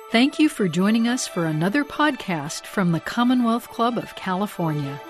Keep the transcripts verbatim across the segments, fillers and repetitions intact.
Thank you for joining us for another podcast from the Commonwealth Club of California.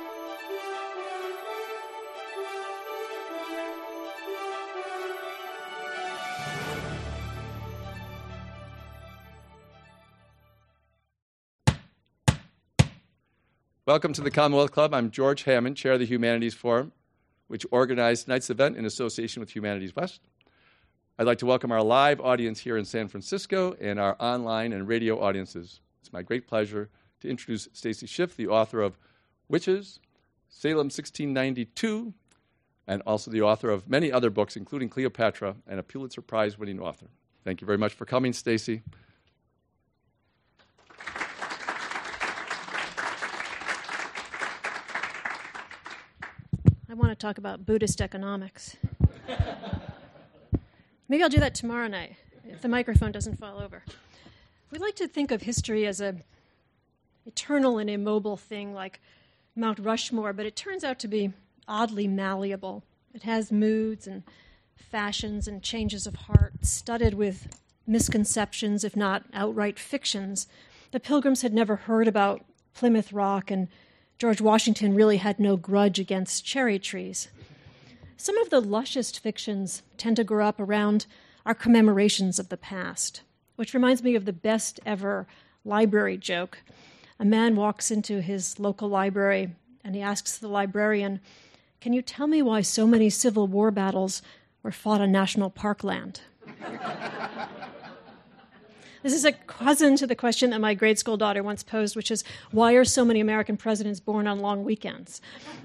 Welcome to the Commonwealth Club. I'm George Hammond, Chair of the Humanities Forum, which organized tonight's event in association with Humanities West. I'd like to welcome our live audience here in San Francisco and our online and radio audiences. It's my great pleasure to introduce Stacy Schiff, the author of Witches, Salem sixteen ninety-two, and also the author of many other books, including Cleopatra, and a Pulitzer Prize-winning author. Thank you very much for coming, Stacy. I want to talk about Buddhist economics. Maybe I'll do that tomorrow night, if the microphone doesn't fall over. We like to think of history as a eternal and immobile thing like Mount Rushmore, but it turns out to be oddly malleable. It has moods and fashions and changes of heart, studded with misconceptions, if not outright fictions. The Pilgrims had never heard about Plymouth Rock, and George Washington really had no grudge against cherry trees. Some of the lushest fictions tend to grow up around our commemorations of the past, which reminds me of the best ever library joke. A man walks into his local library and he asks the librarian, "Can you tell me why so many Civil War battles were fought on national park land?" This is a cousin to the question that my grade school daughter once posed, which is, why are so many American presidents born on long weekends?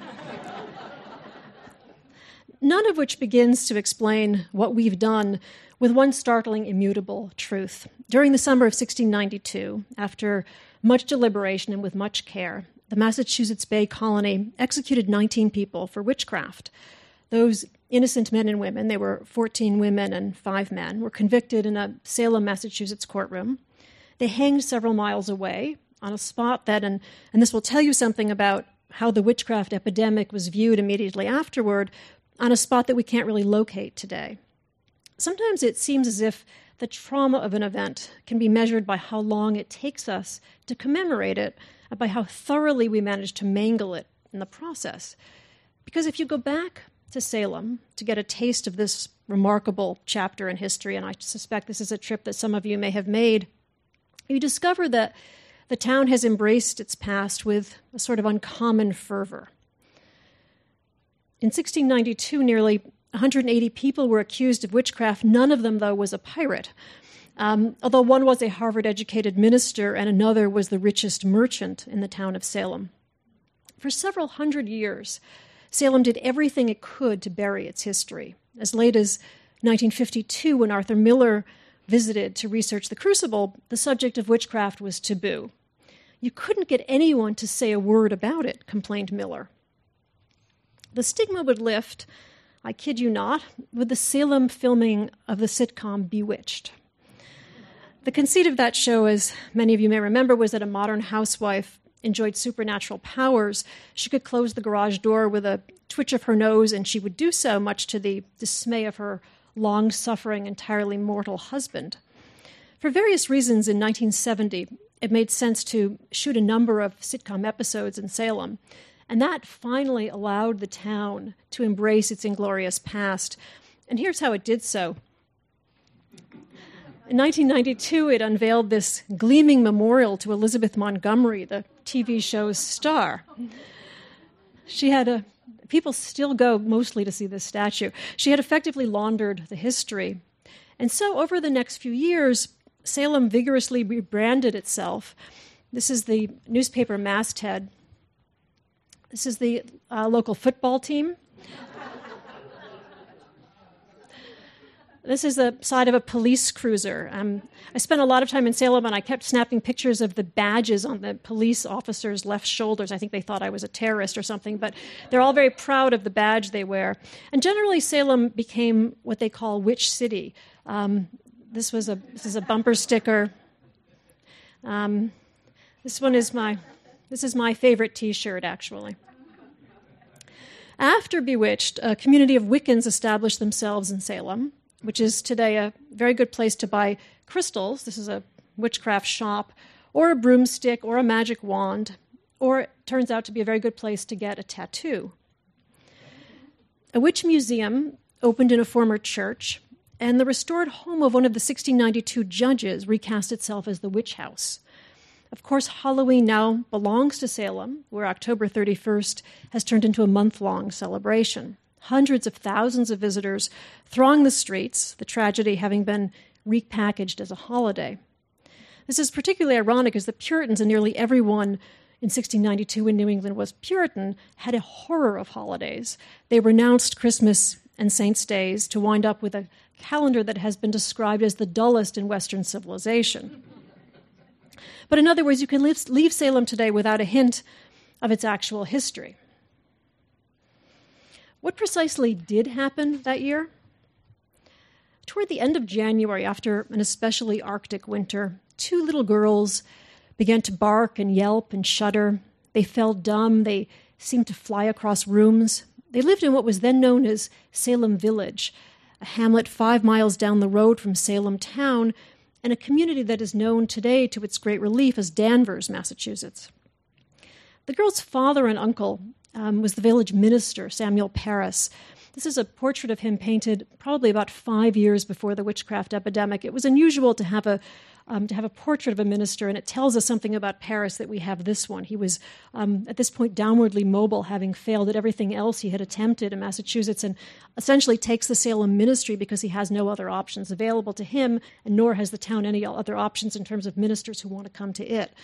None of which begins to explain what we've done with one startling, immutable truth. During the summer of sixteen ninety-two, after much deliberation and with much care, the Massachusetts Bay Colony executed nineteen people for witchcraft. Those innocent men and women, they were fourteen women and five men, were convicted in a Salem, Massachusetts courtroom. They hanged several miles away on a spot that, and, and this will tell you something about how the witchcraft epidemic was viewed immediately afterward, on a spot that we can't really locate today. Sometimes it seems as if the trauma of an event can be measured by how long it takes us to commemorate it, and by how thoroughly we manage to mangle it in the process. Because if you go back to Salem to get a taste of this remarkable chapter in history, and I suspect this is a trip that some of you may have made, you discover that the town has embraced its past with a sort of uncommon fervor. In sixteen ninety-two, nearly one hundred eighty people were accused of witchcraft. None of them, though, was a pirate, um, although one was a Harvard-educated minister and another was the richest merchant in the town of Salem. For several hundred years, Salem did everything it could to bury its history. As late as nineteen fifty-two, when Arthur Miller visited to research the Crucible, the subject of witchcraft was taboo. You couldn't get anyone to say a word about it, complained Miller. The stigma would lift, I kid you not, with the Salem filming of the sitcom Bewitched. The conceit of that show, as many of you may remember, was that a modern housewife enjoyed supernatural powers. She could close the garage door with a twitch of her nose, and she would do so much to the dismay of her long-suffering, entirely mortal husband. For various reasons, in nineteen seventy, it made sense to shoot a number of sitcom episodes in Salem, and that finally allowed the town to embrace its inglorious past. And here's how it did so. In nineteen ninety-two, it unveiled this gleaming memorial to Elizabeth Montgomery, the T V show's star. She had a, people still go mostly to see this statue. She had effectively laundered the history. And so over the next few years, Salem vigorously rebranded itself. This is the newspaper masthead. This is the uh, local football team. This is the side of a police cruiser. Um, I spent a lot of time in Salem, and I kept snapping pictures of the badges on the police officers' left shoulders. I think they thought I was a terrorist or something, but they're all very proud of the badge they wear. And generally, Salem became what they call Witch City. Um, this was a this is a bumper sticker. Um, this one is my this is my favorite T-shirt, actually. After Bewitched, a community of Wiccans established themselves in Salem, which is today a very good place to buy crystals. This is a witchcraft shop, or a broomstick, or a magic wand, or it turns out to be a very good place to get a tattoo. A witch museum opened in a former church, and the restored home of one of the sixteen ninety-two judges recast itself as the witch house. Of course, Halloween now belongs to Salem, where October thirty-first has turned into a month-long celebration. Hundreds of thousands of visitors throng the streets, the tragedy having been repackaged as a holiday. This is particularly ironic as the Puritans, and nearly everyone in sixteen ninety-two in New England was Puritan, had a horror of holidays. They renounced Christmas and Saints' Days to wind up with a calendar that has been described as the dullest in Western civilization. But in other words, you can leave, leave Salem today without a hint of its actual history. What precisely did happen that year? Toward the end of January, after an especially Arctic winter, two little girls began to bark and yelp and shudder. They fell dumb. They seemed to fly across rooms. They lived in what was then known as Salem Village, a hamlet five miles down the road from Salem town, and a community that is known today to its great relief as Danvers, Massachusetts. The girl's father and uncle um, was the village minister, Samuel Parris. This is a portrait of him painted probably about five years before the witchcraft epidemic. It was unusual to have a um, to have a portrait of a minister, and it tells us something about Parris that we have this one. He was, um, at this point, downwardly mobile, having failed at everything else he had attempted in Massachusetts, and essentially takes the Salem ministry because he has no other options available to him, and nor has the town any other options in terms of ministers who want to come to it.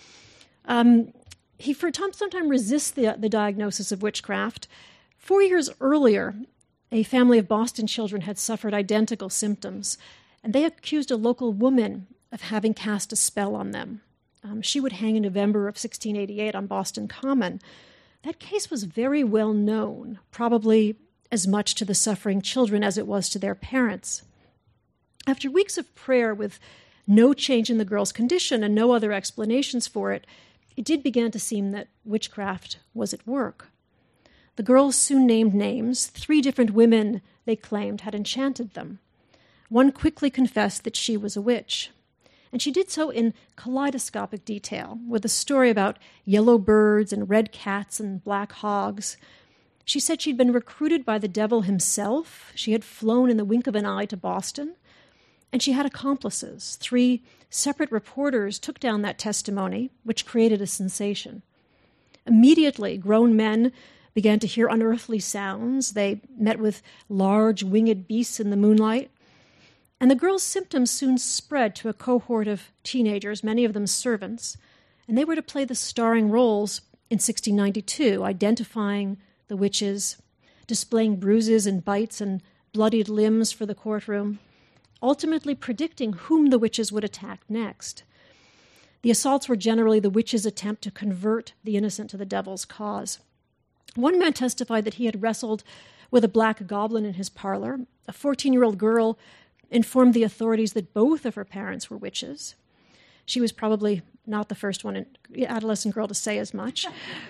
Um, he, for some time, resists the, the diagnosis of witchcraft. Four years earlier, a family of Boston children had suffered identical symptoms, and they accused a local woman of having cast a spell on them. Um, she would hang in November of sixteen eighty-eight on Boston Common. That case was very well known, probably as much to the suffering children as it was to their parents. After weeks of prayer with no change in the girl's condition and no other explanations for it, it did begin to seem that witchcraft was at work. The girls soon named names. Three different women, they claimed, had enchanted them. One quickly confessed that she was a witch, and she did so in kaleidoscopic detail, with a story about yellow birds and red cats and black hogs. She said she'd been recruited by the devil himself. She had flown in the wink of an eye to Boston, and she had accomplices. Three separate reporters took down that testimony, which created a sensation. Immediately, grown men began to hear unearthly sounds. They met with large winged beasts in the moonlight. And the girls' symptoms soon spread to a cohort of teenagers, many of them servants, and they were to play the starring roles in sixteen ninety-two, identifying the witches, displaying bruises and bites and bloodied limbs for the courtroom, ultimately predicting whom the witches would attack next. The assaults were generally the witches' attempt to convert the innocent to the devil's cause. One man testified that he had wrestled with a black goblin in his parlor. A fourteen-year-old girl informed the authorities that both of her parents were witches. She was probably not the first one, in, adolescent girl to say as much.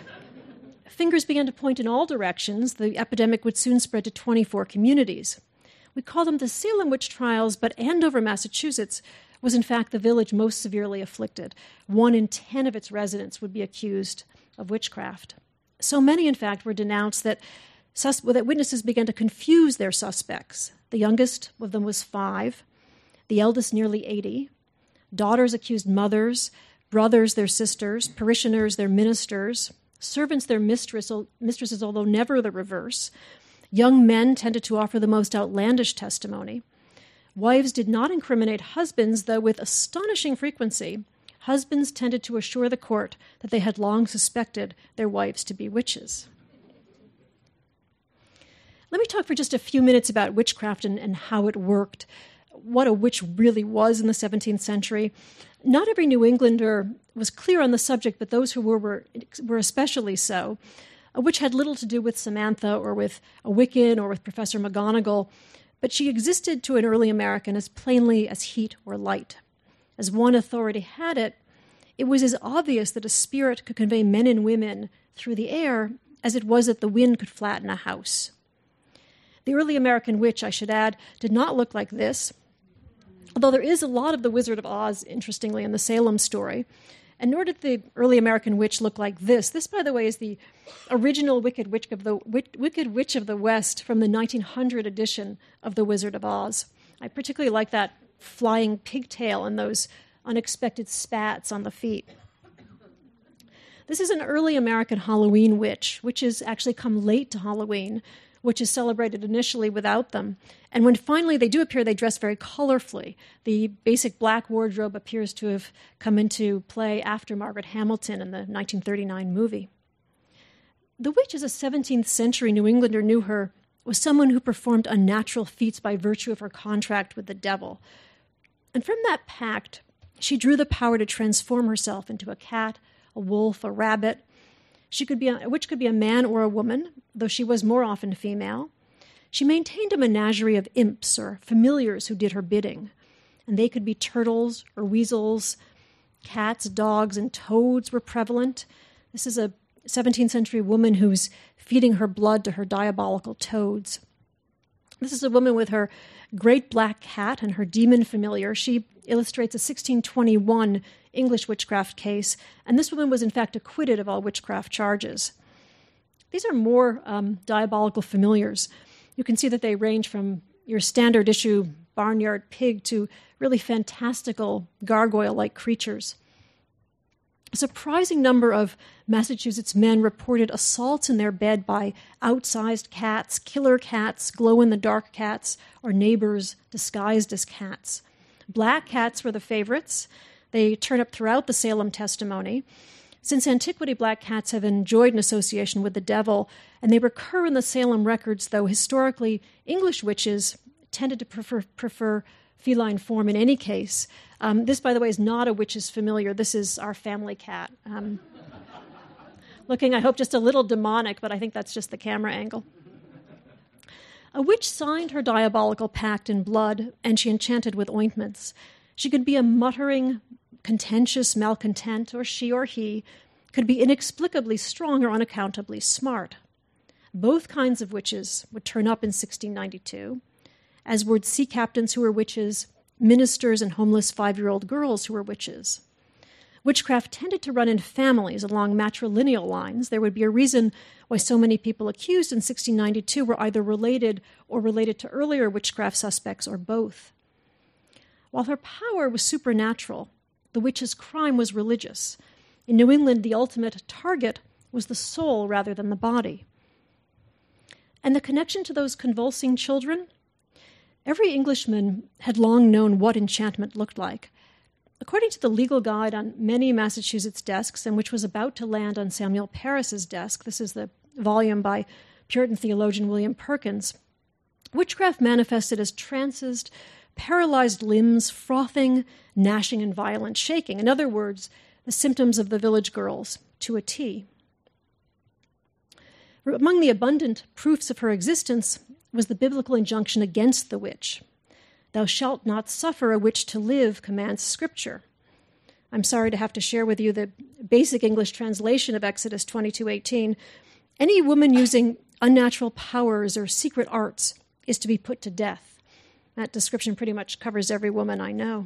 Fingers began to point in all directions. The epidemic would soon spread to twenty-four communities. We call them the Salem witch trials, but Andover, Massachusetts, was in fact the village most severely afflicted. One in ten of its residents would be accused of witchcraft. So many, in fact, were denounced that, sus- that witnesses began to confuse their suspects. The youngest of them was five, the eldest nearly eighty. Daughters accused mothers, brothers their sisters, parishioners their ministers, servants their mistress, mistresses, although never the reverse. Young men tended to offer the most outlandish testimony. Wives did not incriminate husbands, though with astonishing frequency, husbands tended to assure the court that they had long suspected their wives to be witches. Let me talk for just a few minutes about witchcraft and, and how it worked, what a witch really was in the seventeenth century. Not every New Englander was clear on the subject, but those who were were, were especially so. A witch had little to do with Samantha or with a Wiccan or with Professor McGonagall, but she existed to an early American as plainly as heat or light. As one authority had it, it was as obvious that a spirit could convey men and women through the air as it was that the wind could flatten a house. The early American witch, I should add, did not look like this. Although there is a lot of the Wizard of Oz, interestingly, in the Salem story. And nor did the early American witch look like this. This, by the way, is the original Wicked Witch of the, Wicked Witch of the West from the nineteen hundred edition of The Wizard of Oz. I particularly like that flying pigtail and those unexpected spats on the feet. This is an early American Halloween witch. Witches actually come late to Halloween, which is celebrated initially without them. And when finally they do appear, they dress very colorfully. The basic black wardrobe appears to have come into play after Margaret Hamilton in the nineteen thirty-nine movie. The witch, as a seventeenth century New Englander knew her, was someone who performed unnatural feats by virtue of her contract with the devil. And from that pact, she drew the power to transform herself into a cat, a wolf, a rabbit. She could be a, a witch could be a man or a woman, though she was more often female. She maintained a menagerie of imps or familiars who did her bidding, and they could be turtles or weasels. Cats, dogs, and toads were prevalent. This is a seventeenth century woman who's feeding her blood to her diabolical toads. This is a woman with her great black cat and her demon familiar. She illustrates a sixteen twenty-one English witchcraft case, and this woman was in fact acquitted of all witchcraft charges. These are more um, diabolical familiars. You can see that they range from your standard issue barnyard pig to really fantastical gargoyle-like creatures. A surprising number of Massachusetts men reported assaults in their bed by outsized cats, killer cats, glow-in-the-dark cats, or neighbors disguised as cats. Black cats were the favorites. They turn up throughout the Salem testimony. Since antiquity, black cats have enjoyed an association with the devil, and they recur in the Salem records, though historically English witches tended to prefer, prefer feline form in any case. Um, this, by the way, is not a witch's familiar. This is our family cat. Um, looking, I hope, just a little demonic, but I think that's just the camera angle. A witch signed her diabolical pact in blood, and she enchanted with ointments. She could be a muttering, contentious malcontent, or she or he could be inexplicably strong or unaccountably smart. Both kinds of witches would turn up in sixteen ninety-two, as would sea captains who were witches, ministers and homeless five-year-old girls who were witches. Witchcraft tended to run in families along matrilineal lines. There would be a reason why so many people accused in sixteen ninety-two were either related or related to earlier witchcraft suspects or both. While her power was supernatural, the witch's crime was religious. In New England, the ultimate target was the soul rather than the body. And the connection to those convulsing children? Every Englishman had long known what enchantment looked like. According to the legal guide on many Massachusetts desks, and which was about to land on Samuel Parris's desk, this is the volume by Puritan theologian William Perkins, witchcraft manifested as trances, paralyzed limbs, frothing, gnashing, and violent shaking. In other words, the symptoms of the village girls to a T. Among the abundant proofs of her existence was the biblical injunction against the witch. Thou shalt not suffer a witch to live, commands Scripture. I'm sorry to have to share with you the basic English translation of Exodus twenty-two eighteen. Any woman using unnatural powers or secret arts is to be put to death. That description pretty much covers every woman I know.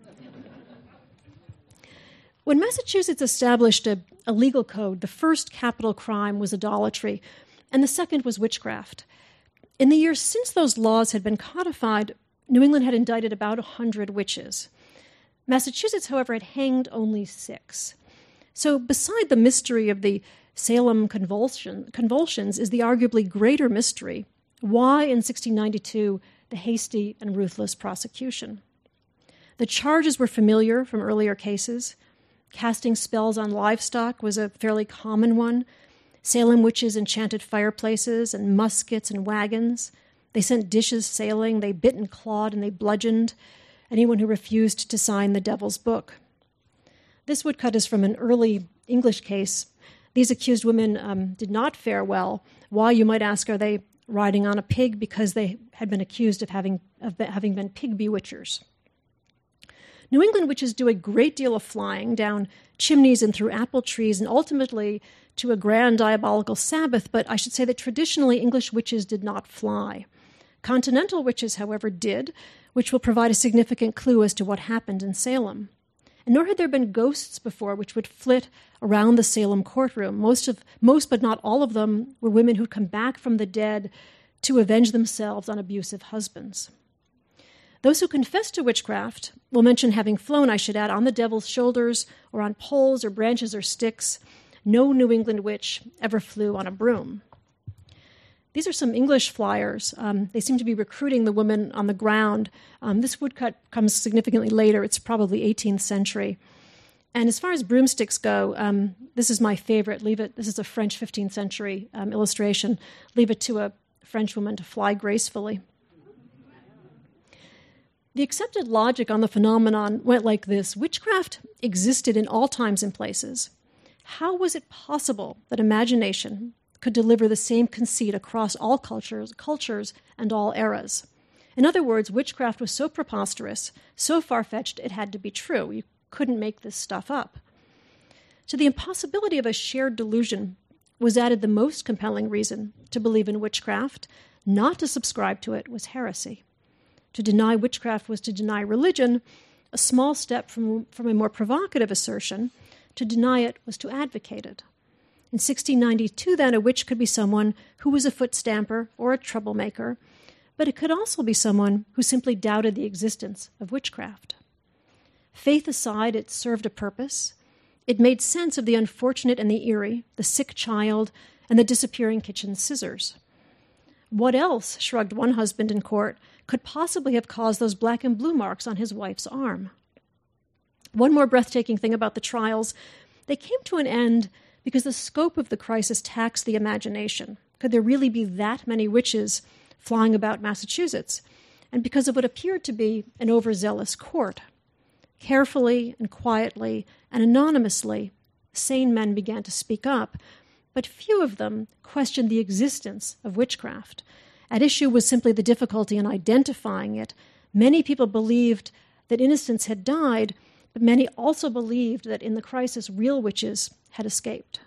When Massachusetts established a, a legal code, the first capital crime was idolatry, and the second was witchcraft. In the years since those laws had been codified, New England had indicted about one hundred witches. Massachusetts, however, had hanged only six. So beside the mystery of the Salem convulsion, convulsions is the arguably greater mystery. Why, in sixteen ninety-two, the hasty and ruthless prosecution? The charges were familiar from earlier cases. Casting spells on livestock was a fairly common one. Salem witches enchanted fireplaces and muskets and wagons. They sent dishes sailing, they bit and clawed, and they bludgeoned anyone who refused to sign the devil's book. This woodcut is from an early English case. These accused women um, did not fare well. Why, you might ask, are they riding on a pig? Because they had been accused of having, of having been pig bewitchers. New England witches do a great deal of flying down chimneys and through apple trees and ultimately to a grand diabolical Sabbath, but I should say that traditionally English witches did not fly. Continental witches, however, did, which will provide a significant clue as to what happened in Salem. And nor had there been ghosts before which would flit around the Salem courtroom. Most of, most but not all of them were women who'd come back from the dead to avenge themselves on abusive husbands. Those who confess to witchcraft will mention having flown, I should add, on the devil's shoulders or on poles or branches or sticks. No New England witch ever flew on a broom. These are some English flyers. Um, they seem to be recruiting the women on the ground. Um, this woodcut comes significantly later. It's probably eighteenth century. And as far as broomsticks go, um, this is my favorite. Leave it. This is a French fifteenth century um, illustration. Leave it to a French woman to fly gracefully. The accepted logic on the phenomenon went like this. Witchcraft existed in all times and places. How was it possible that imagination could deliver the same conceit across all cultures, cultures and all eras? In other words, witchcraft was so preposterous, so far-fetched, it had to be true. You couldn't make this stuff up. To the impossibility of a shared delusion was added the most compelling reason to believe in witchcraft. Not to subscribe to it was heresy. To deny witchcraft was to deny religion, a small step from, from a more provocative assertion. To deny it was to advocate it. In sixteen ninety-two, then, a witch could be someone who was a foot stamper or a troublemaker, but it could also be someone who simply doubted the existence of witchcraft. Faith aside, it served a purpose. It made sense of the unfortunate and the eerie, the sick child, and the disappearing kitchen scissors. What else, shrugged one husband in court, could possibly have caused those black and blue marks on his wife's arm? One more breathtaking thing about the trials, they came to an end because the scope of the crisis taxed the imagination. Could there really be that many witches flying about Massachusetts? And because of what appeared to be an overzealous court. Carefully and quietly and anonymously, sane men began to speak up, but few of them questioned the existence of witchcraft. At issue was simply the difficulty in identifying it. Many people believed that innocents had died, but many also believed that in the crisis, real witches had escaped.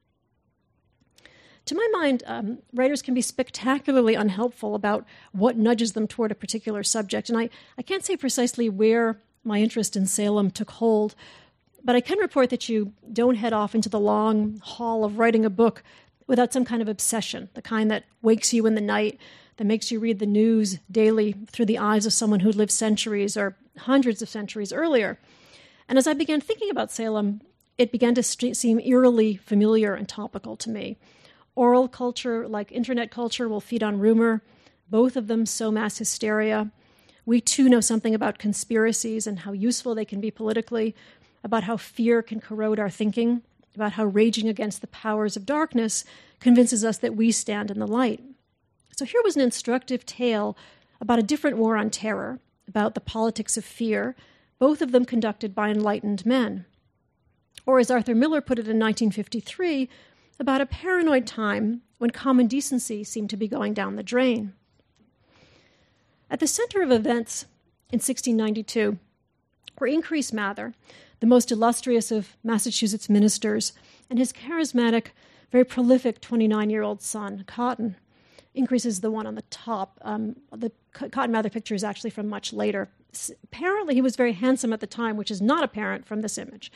To my mind, um, writers can be spectacularly unhelpful about what nudges them toward a particular subject, and I, I can't say precisely where my interest in Salem took hold, but I can report that you don't head off into the long haul of writing a book without some kind of obsession, the kind that wakes you in the night, that makes you read the news daily through the eyes of someone who lived centuries or hundreds of centuries earlier. And as I began thinking about Salem, it began to st- seem eerily familiar and topical to me. Oral culture, like internet culture, will feed on rumor. Both of them sow mass hysteria. We too know something about conspiracies and how useful they can be politically, about how fear can corrode our thinking, about how raging against the powers of darkness convinces us that we stand in the light. So here was an instructive tale about a different war on terror, about the politics of fear, both of them conducted by enlightened men. Or as Arthur Miller put it in nineteen fifty-three, about a paranoid time when common decency seemed to be going down the drain. At the center of events in sixteen ninety-two were Increase Mather, the most illustrious of Massachusetts ministers, and his charismatic, very prolific twenty-nine-year-old son, Cotton. Increase is the one on the top. Um, the Cotton Mather picture is actually from much later. S- apparently, he was very handsome at the time, which is not apparent from this image.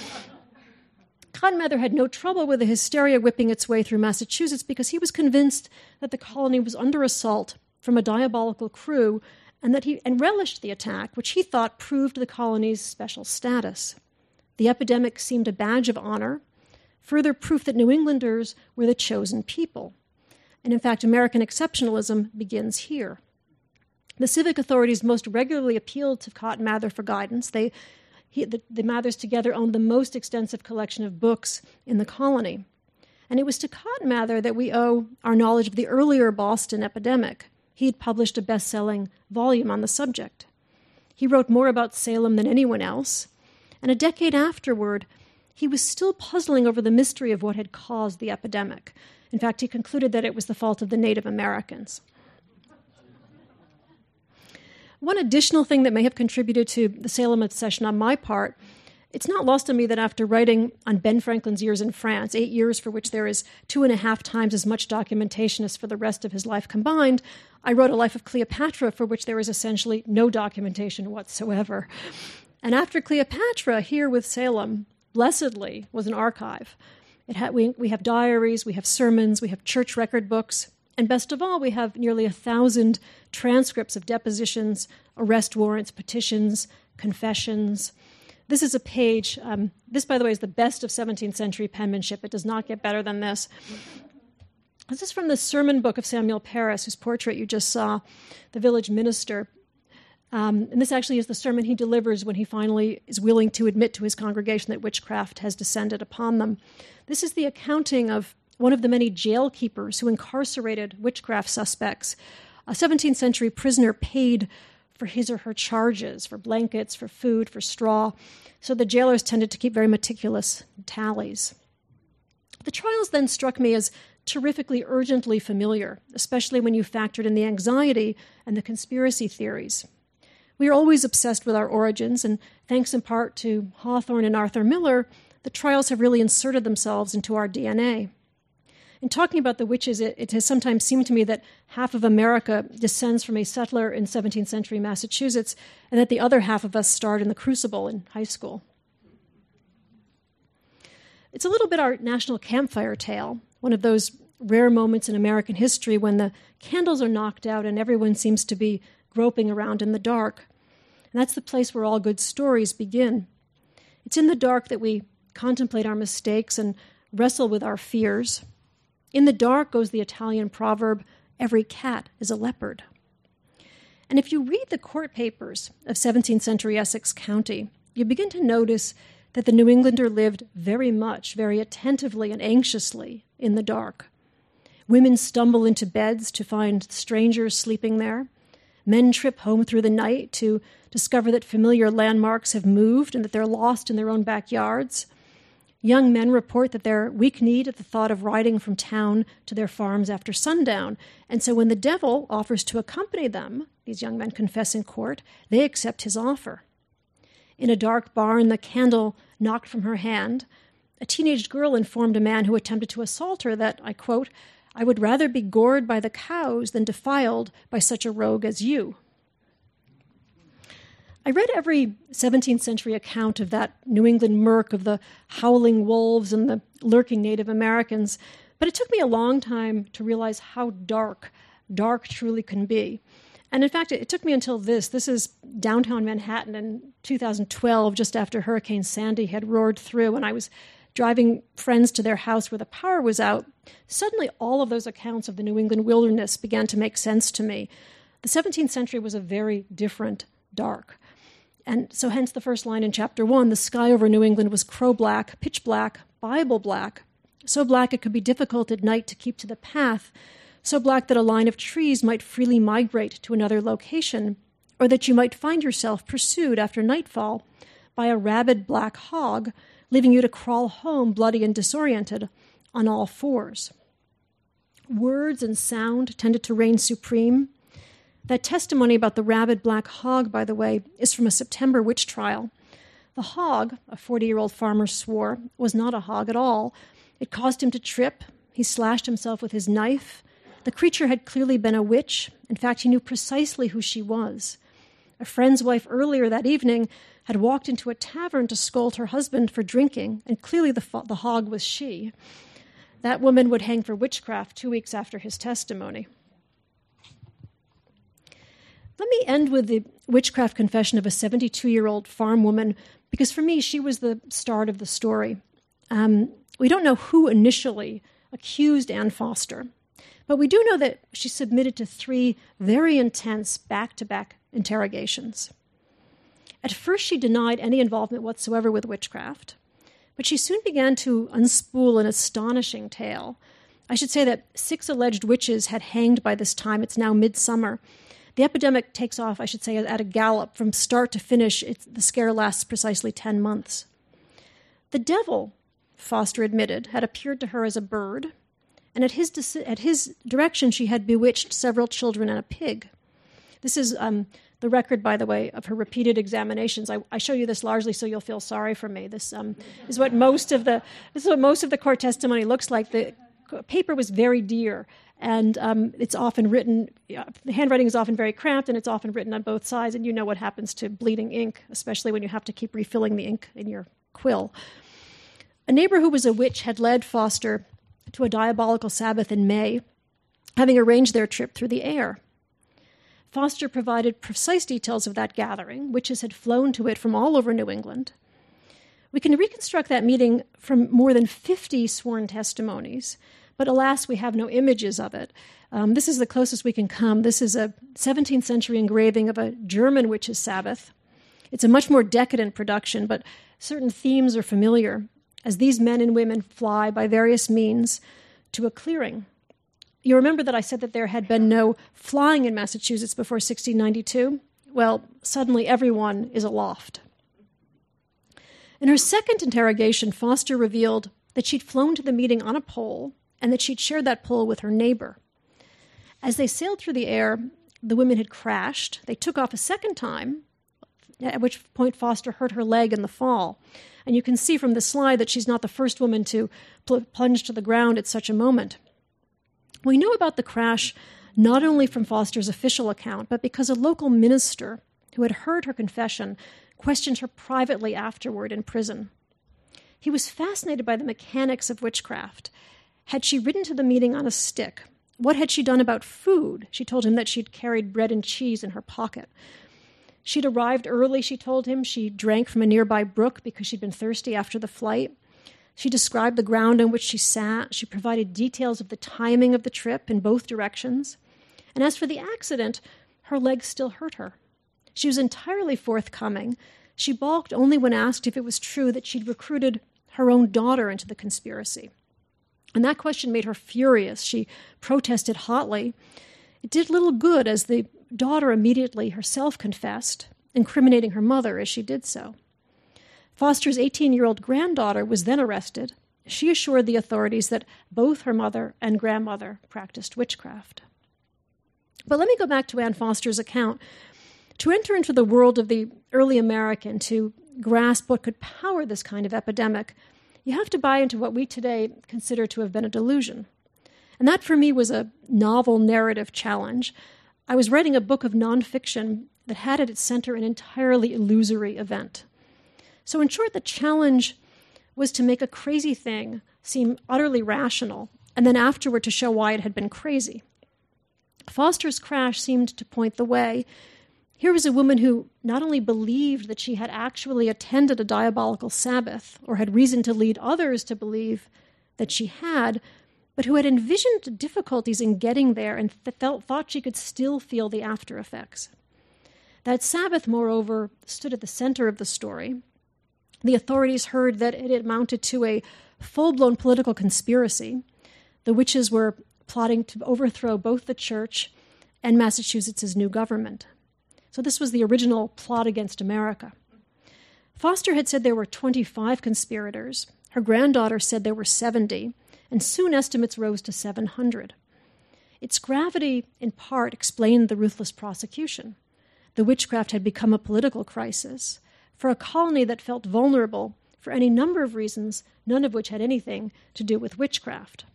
Cotton Mather had no trouble with the hysteria whipping its way through Massachusetts because he was convinced that the colony was under assault from a diabolical crew and that he and relished the attack, which he thought proved the colony's special status. The epidemic seemed a badge of honor, further proof that New Englanders were the chosen people. And in fact, American exceptionalism begins here. The civic authorities most regularly appealed to Cotton Mather for guidance. They, he, the, the Mathers together owned the most extensive collection of books in the colony. And it was to Cotton Mather that we owe our knowledge of the earlier Boston epidemic. He had published a best-selling volume on the subject. He wrote more about Salem than anyone else, and a decade afterward, he was still puzzling over the mystery of what had caused the epidemic. In fact, he concluded that it was the fault of the Native Americans. One additional thing that may have contributed to the Salem obsession on my part It's not lost on me that after writing on Ben Franklin's years in France, eight years for which there is two and a half times as much documentation as for the rest of his life combined, I wrote A Life of Cleopatra for which there is essentially no documentation whatsoever. And after Cleopatra, here with Salem, blessedly, was an archive. It had, we, we have diaries, we have sermons, we have church record books, and best of all, we have nearly a thousand transcripts of depositions, arrest warrants, petitions, confessions. This is a page. Um, this, by the way, is the best of seventeenth century penmanship. It does not get better than this. This is from the sermon book of Samuel Parris, whose portrait you just saw, the village minister. Um, and this actually is the sermon he delivers when he finally is willing to admit to his congregation that witchcraft has descended upon them. This is the accounting of one of the many jail keepers who incarcerated witchcraft suspects. A seventeenth century prisoner paid for his or her charges, for blankets, for food, for straw. So the jailers tended to keep very meticulous tallies. The trials then struck me as terrifically urgently familiar, especially when you factored in the anxiety and the conspiracy theories. We are always obsessed with our origins, and thanks in part to Hawthorne and Arthur Miller, the trials have really inserted themselves into our D N A. In talking about the witches, it, it has sometimes seemed to me that half of America descends from a settler in seventeenth century Massachusetts, and that the other half of us starred in the Crucible in high school. It's a little bit our national campfire tale, one of those rare moments in American history when the candles are knocked out and everyone seems to be groping around in the dark. And that's the place where all good stories begin. It's in the dark that we contemplate our mistakes and wrestle with our fears. In the dark goes the Italian proverb, every cat is a leopard. And if you read the court papers of seventeenth century Essex County, you begin to notice that the New Englander lived very much, very attentively and anxiously in the dark. Women stumble into beds to find strangers sleeping there. Men trip home through the night to discover that familiar landmarks have moved and that they're lost in their own backyards. Young men report that they're weak-kneed at the thought of riding from town to their farms after sundown. And so when the devil offers to accompany them, these young men confess in court, they accept his offer. In a dark barn, the candle knocked from her hand, a teenage girl informed a man who attempted to assault her that, I quote, "I would rather be gored by the cows than defiled by such a rogue as you." I read every seventeenth century account of that New England murk of the howling wolves and the lurking Native Americans, but it took me a long time to realize how dark, dark truly can be. And in fact, it took me until this. This is downtown Manhattan in two thousand twelve, just after Hurricane Sandy had roared through, and I was driving friends to their house where the power was out. Suddenly, all of those accounts of the New England wilderness began to make sense to me. The seventeenth century was a very different dark. And so hence the first line in chapter one, the sky over New England was crow-black, pitch black, Bible black, so black it could be difficult at night to keep to the path, so black that a line of trees might freely migrate to another location, or that you might find yourself pursued after nightfall by a rabid black hog, leaving you to crawl home bloody and disoriented on all fours. Words and sound tended to reign supreme. That testimony about the rabid black hog, by the way, is from a September witch trial. The hog, a forty-year-old farmer swore, was not a hog at all. It caused him to trip. He slashed himself with his knife. The creature had clearly been a witch. In fact, he knew precisely who she was. A friend's wife earlier that evening had walked into a tavern to scold her husband for drinking, and clearly the, fo- the hog was she. That woman would hang for witchcraft two weeks after his testimony. Let me end with the witchcraft confession of a seventy-two-year-old farm woman, because for me, she was the start of the story. Um, we don't know who initially accused Anne Foster, but we do know that she submitted to three very intense back-to-back interrogations. At first, she denied any involvement whatsoever with witchcraft, but she soon began to unspool an astonishing tale. I should say that six alleged witches had hanged by this time. It's now midsummer. The epidemic takes off, I should say, at a gallop. From start to finish, it's, the scare lasts precisely ten months. The devil, Foster admitted, had appeared to her as a bird, and at his, at his direction she had bewitched several children and a pig. This is um, the record, by the way, of her repeated examinations. I, I show you this largely so you'll feel sorry for me. This um, is what most of the this is what most of the court testimony looks like. The paper was very dear, and um, it's often written. The handwriting is often very cramped, and it's often written on both sides. And you know what happens to bleeding ink, especially when you have to keep refilling the ink in your quill. A neighbor who was a witch had led Foster to a diabolical Sabbath in May, having arranged their trip through the air. Foster provided precise details of that gathering. Witches had flown to it from all over New England. We can reconstruct that meeting from more than fifty sworn testimonies, but alas, we have no images of it. Um, this is the closest we can come. This is a seventeenth century engraving of a German witch's Sabbath. It's a much more decadent production, but certain themes are familiar as these men and women fly by various means to a clearing. You remember that I said that there had been no flying in Massachusetts before sixteen ninety-two? Well, suddenly everyone is aloft. In her second interrogation, Foster revealed that she'd flown to the meeting on a pole and that she'd shared that pole with her neighbor. As they sailed through the air, the women had crashed. They took off a second time, at which point Foster hurt her leg in the fall. And you can see from the slide that she's not the first woman to pl- plunge to the ground at such a moment. We know about the crash not only from Foster's official account, but because a local minister who had heard her confession questioned her privately afterward in prison. He was fascinated by the mechanics of witchcraft. Had she ridden to the meeting on a stick? What had she done about food? She told him that she'd carried bread and cheese in her pocket. She'd arrived early, she told him. She drank from a nearby brook because she'd been thirsty after the flight. She described the ground on which she sat. She provided details of the timing of the trip in both directions. And as for the accident, her leg still hurt her. She was entirely forthcoming. She balked only when asked if it was true that she'd recruited her own daughter into the conspiracy. And that question made her furious. She protested hotly. It did little good, as the daughter immediately herself confessed, incriminating her mother as she did so. Foster's eighteen-year-old granddaughter was then arrested. She assured the authorities that both her mother and grandmother practiced witchcraft. But let me go back to Anne Foster's account. To enter into the world of the early American, to grasp what could power this kind of epidemic, you have to buy into what we today consider to have been a delusion. And that, for me, was a novel narrative challenge. I was writing a book of nonfiction that had at its center an entirely illusory event. So in short, the challenge was to make a crazy thing seem utterly rational, and then afterward to show why it had been crazy. Foster's crash seemed to point the way. Here was a woman who not only believed that she had actually attended a diabolical Sabbath, or had reason to lead others to believe that she had, but who had envisioned difficulties in getting there and th- felt, thought she could still feel the after effects. That Sabbath, moreover, stood at the center of the story. The authorities heard that it amounted to a full-blown political conspiracy. The witches were plotting to overthrow both the church and Massachusetts' new government. So this was the original plot against America. Foster had said there were twenty-five conspirators. Her granddaughter said there were seventy, and soon estimates rose to seven hundred. Its gravity, in part, explained the ruthless prosecution. The witchcraft had become a political crisis for a colony that felt vulnerable for any number of reasons, none of which had anything to do with witchcraft.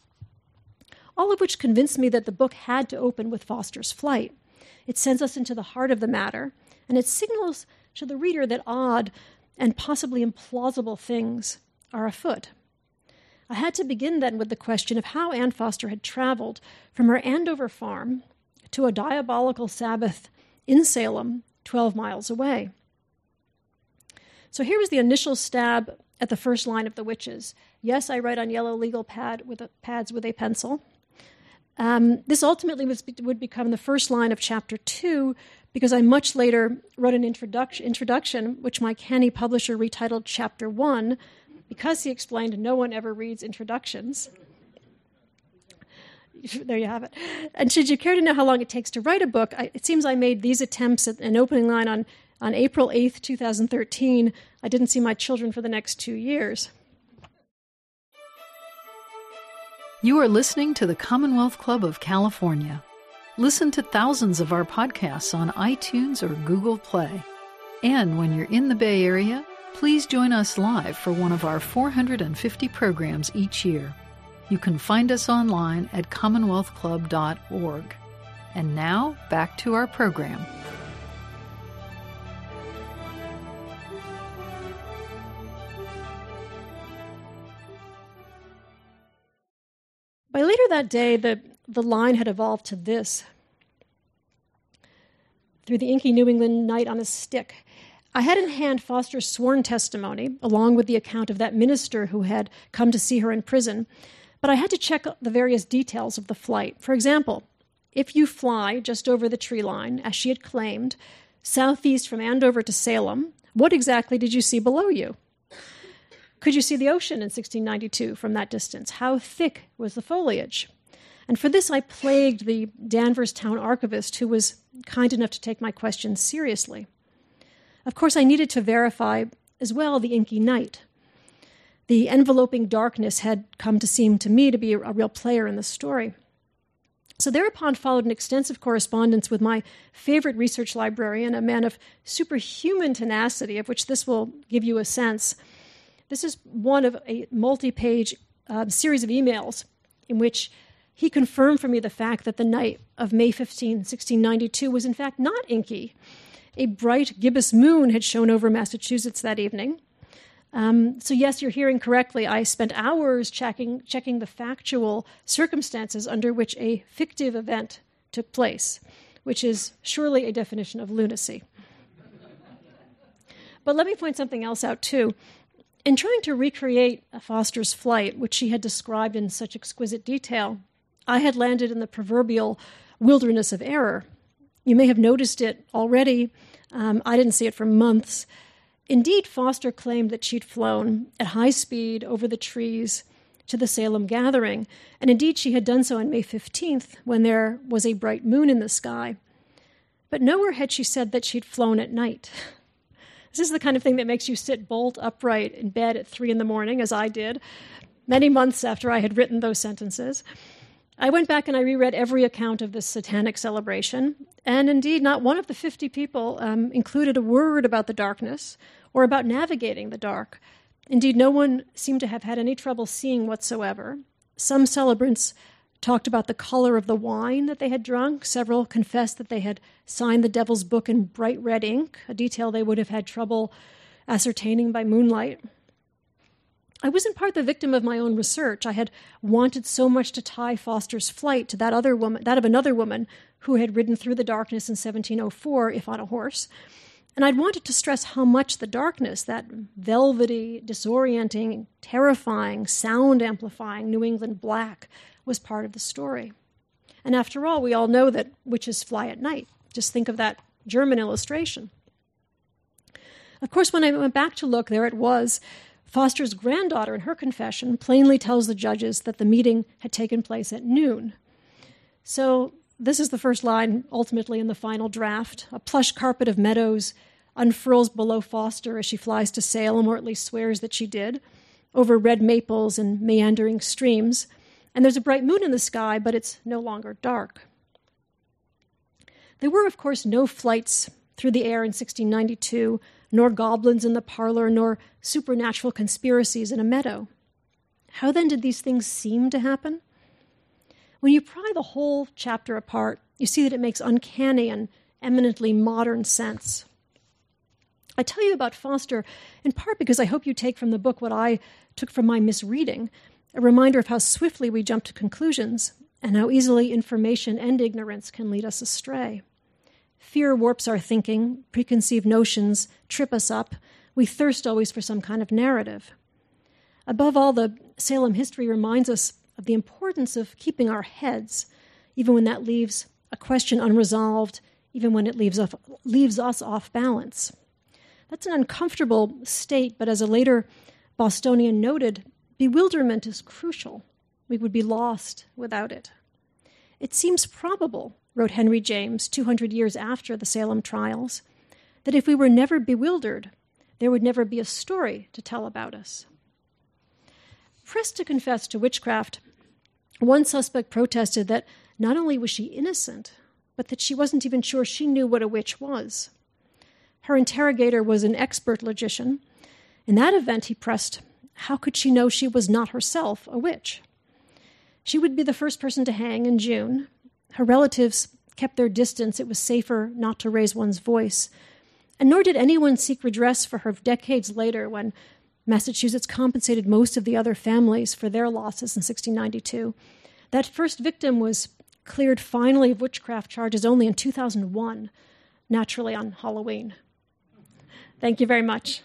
All of which convinced me that the book had to open with Foster's flight. It sends us into the heart of the matter, and it signals to the reader that odd and possibly implausible things are afoot. I had to begin then with the question of how Anne Foster had traveled from her Andover farm to a diabolical Sabbath in Salem, twelve miles away. So here was the initial stab at the first line of The Witches. Yes, I write on yellow legal pad with a, pads with a pencil. Um, this ultimately was, would become the first line of chapter two, because I much later wrote an introduction, introduction which my canny publisher retitled Chapter One, because he explained no one ever reads introductions. There you have it. And should you care to know how long it takes to write a book, I, it seems I made these attempts at an opening line on, on April eighth, twenty thirteen. I didn't see my children for the next two years. You are listening to the Commonwealth Club of California. Listen to thousands of our podcasts on iTunes or Google Play. And when you're in the Bay Area, please join us live for one of our four hundred fifty programs each year. You can find us online at commonwealth club dot org. And now, back to our program. By later that day, the, the line had evolved to this. Through the inky New England night on a stick, I had in hand Foster's sworn testimony, along with the account of that minister who had come to see her in prison, but I had to check the various details of the flight. For example, if you fly just over the tree line, as she had claimed, southeast from Andover to Salem, what exactly did you see below you? Could you see the ocean in sixteen ninety-two from that distance? How thick was the foliage? And for this, I plagued the Danvers town archivist, who was kind enough to take my questions seriously. Of course, I needed to verify as well the inky night. The enveloping darkness had come to seem to me to be a, a real player in the story. So thereupon followed an extensive correspondence with my favorite research librarian, a man of superhuman tenacity, of which this will give you a sense. This is one of a multi-page uh, series of emails in which he confirmed for me the fact that the night of May fifteenth, sixteen ninety-two was in fact not inky. A bright gibbous moon had shone over Massachusetts that evening. Um, so yes, you're hearing correctly. I spent hours checking, checking the factual circumstances under which a fictive event took place, which is surely a definition of lunacy. But let me point something else out too. In trying to recreate Foster's flight, which she had described in such exquisite detail, I had landed in the proverbial wilderness of error. You may have noticed it already. Um, I didn't see it for months. Indeed, Foster claimed that she'd flown at high speed over the trees to the Salem gathering, and indeed she had done so on May fifteenth, when there was a bright moon in the sky. But nowhere had she said that she'd flown at night. This is the kind of thing that makes you sit bolt upright in bed at three in the morning, as I did, many months after I had written those sentences. I went back and I reread every account of this satanic celebration, and indeed not one of the fifty people um, included a word about the darkness or about navigating the dark. Indeed, no one seemed to have had any trouble seeing whatsoever. Some celebrants talked about the color of the wine that they had drunk. Several confessed that they had signed the devil's book in bright red ink, a detail they would have had trouble ascertaining by moonlight. I was in part the victim of my own research. I had wanted so much to tie Foster's flight to that other woman, that of another woman who had ridden through the darkness in seventeen oh four, if on a horse. And I'd wanted to stress how much the darkness, that velvety, disorienting, terrifying, sound-amplifying New England black, was part of the story. And after all, we all know that witches fly at night. Just think of that German illustration. Of course, when I went back to look, there it was. Foster's granddaughter, in her confession, plainly tells the judges that the meeting had taken place at noon. So this is the first line, ultimately, in the final draft. A plush carpet of meadows unfurls below Foster as she flies to Salem, or at least swears that she did, over red maples and meandering streams. And there's a bright moon in the sky, but it's no longer dark. There were, of course, no flights through the air in sixteen ninety-two, nor goblins in the parlor, nor supernatural conspiracies in a meadow. How then did these things seem to happen? When you pry the whole chapter apart, you see that it makes uncanny and eminently modern sense. I tell you about Foster in part because I hope you take from the book what I took from my misreading, a reminder of how swiftly we jump to conclusions and how easily information and ignorance can lead us astray. Fear warps our thinking, preconceived notions trip us up. We thirst always for some kind of narrative. Above all, the Salem history reminds us of the importance of keeping our heads, even when that leaves a question unresolved, even when it leaves us, leaves us off balance. That's an uncomfortable state, but as a later Bostonian noted, bewilderment is crucial. We would be lost without it. It seems probable, wrote Henry James two hundred years after the Salem trials, that if we were never bewildered, there would never be a story to tell about us. Pressed to confess to witchcraft, one suspect protested that not only was she innocent, but that she wasn't even sure she knew what a witch was. Her interrogator was an expert logician. In that event, he pressed, how could she know she was not herself a witch? She would be the first person to hang in June. Her relatives kept their distance. It was safer not to raise one's voice. And nor did anyone seek redress for her decades later when Massachusetts compensated most of the other families for their losses in sixteen ninety-two. That first victim was cleared finally of witchcraft charges only in two thousand one, naturally on Halloween. Thank you very much.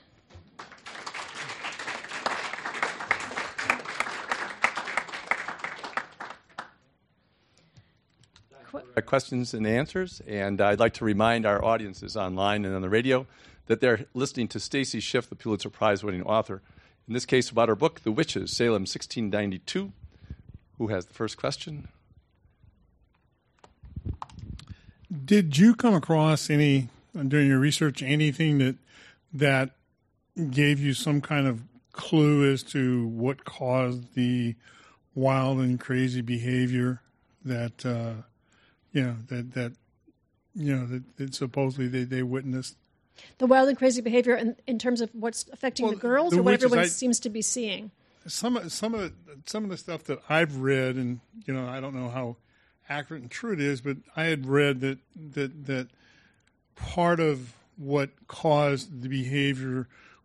Questions and answers, and I'd like to remind our audiences online and on the radio that they're listening to Stacy Schiff, the Pulitzer Prize-winning author, in this case about her book, The Witches, Salem, sixteen ninety-two. Who has the first question? Did you come across any, during your research, anything that that gave you some kind of clue as to what caused the wild and crazy behavior that uh, you know that that you know that, that supposedly they, they witnessed? The wild and crazy behavior in, in terms of what's affecting well, the girls, the or what witches, everyone I, seems to be seeing. Some some of the, some of the stuff that I've read, and you know, I don't know how accurate and true it is, but I had read that that that part of what caused the behavior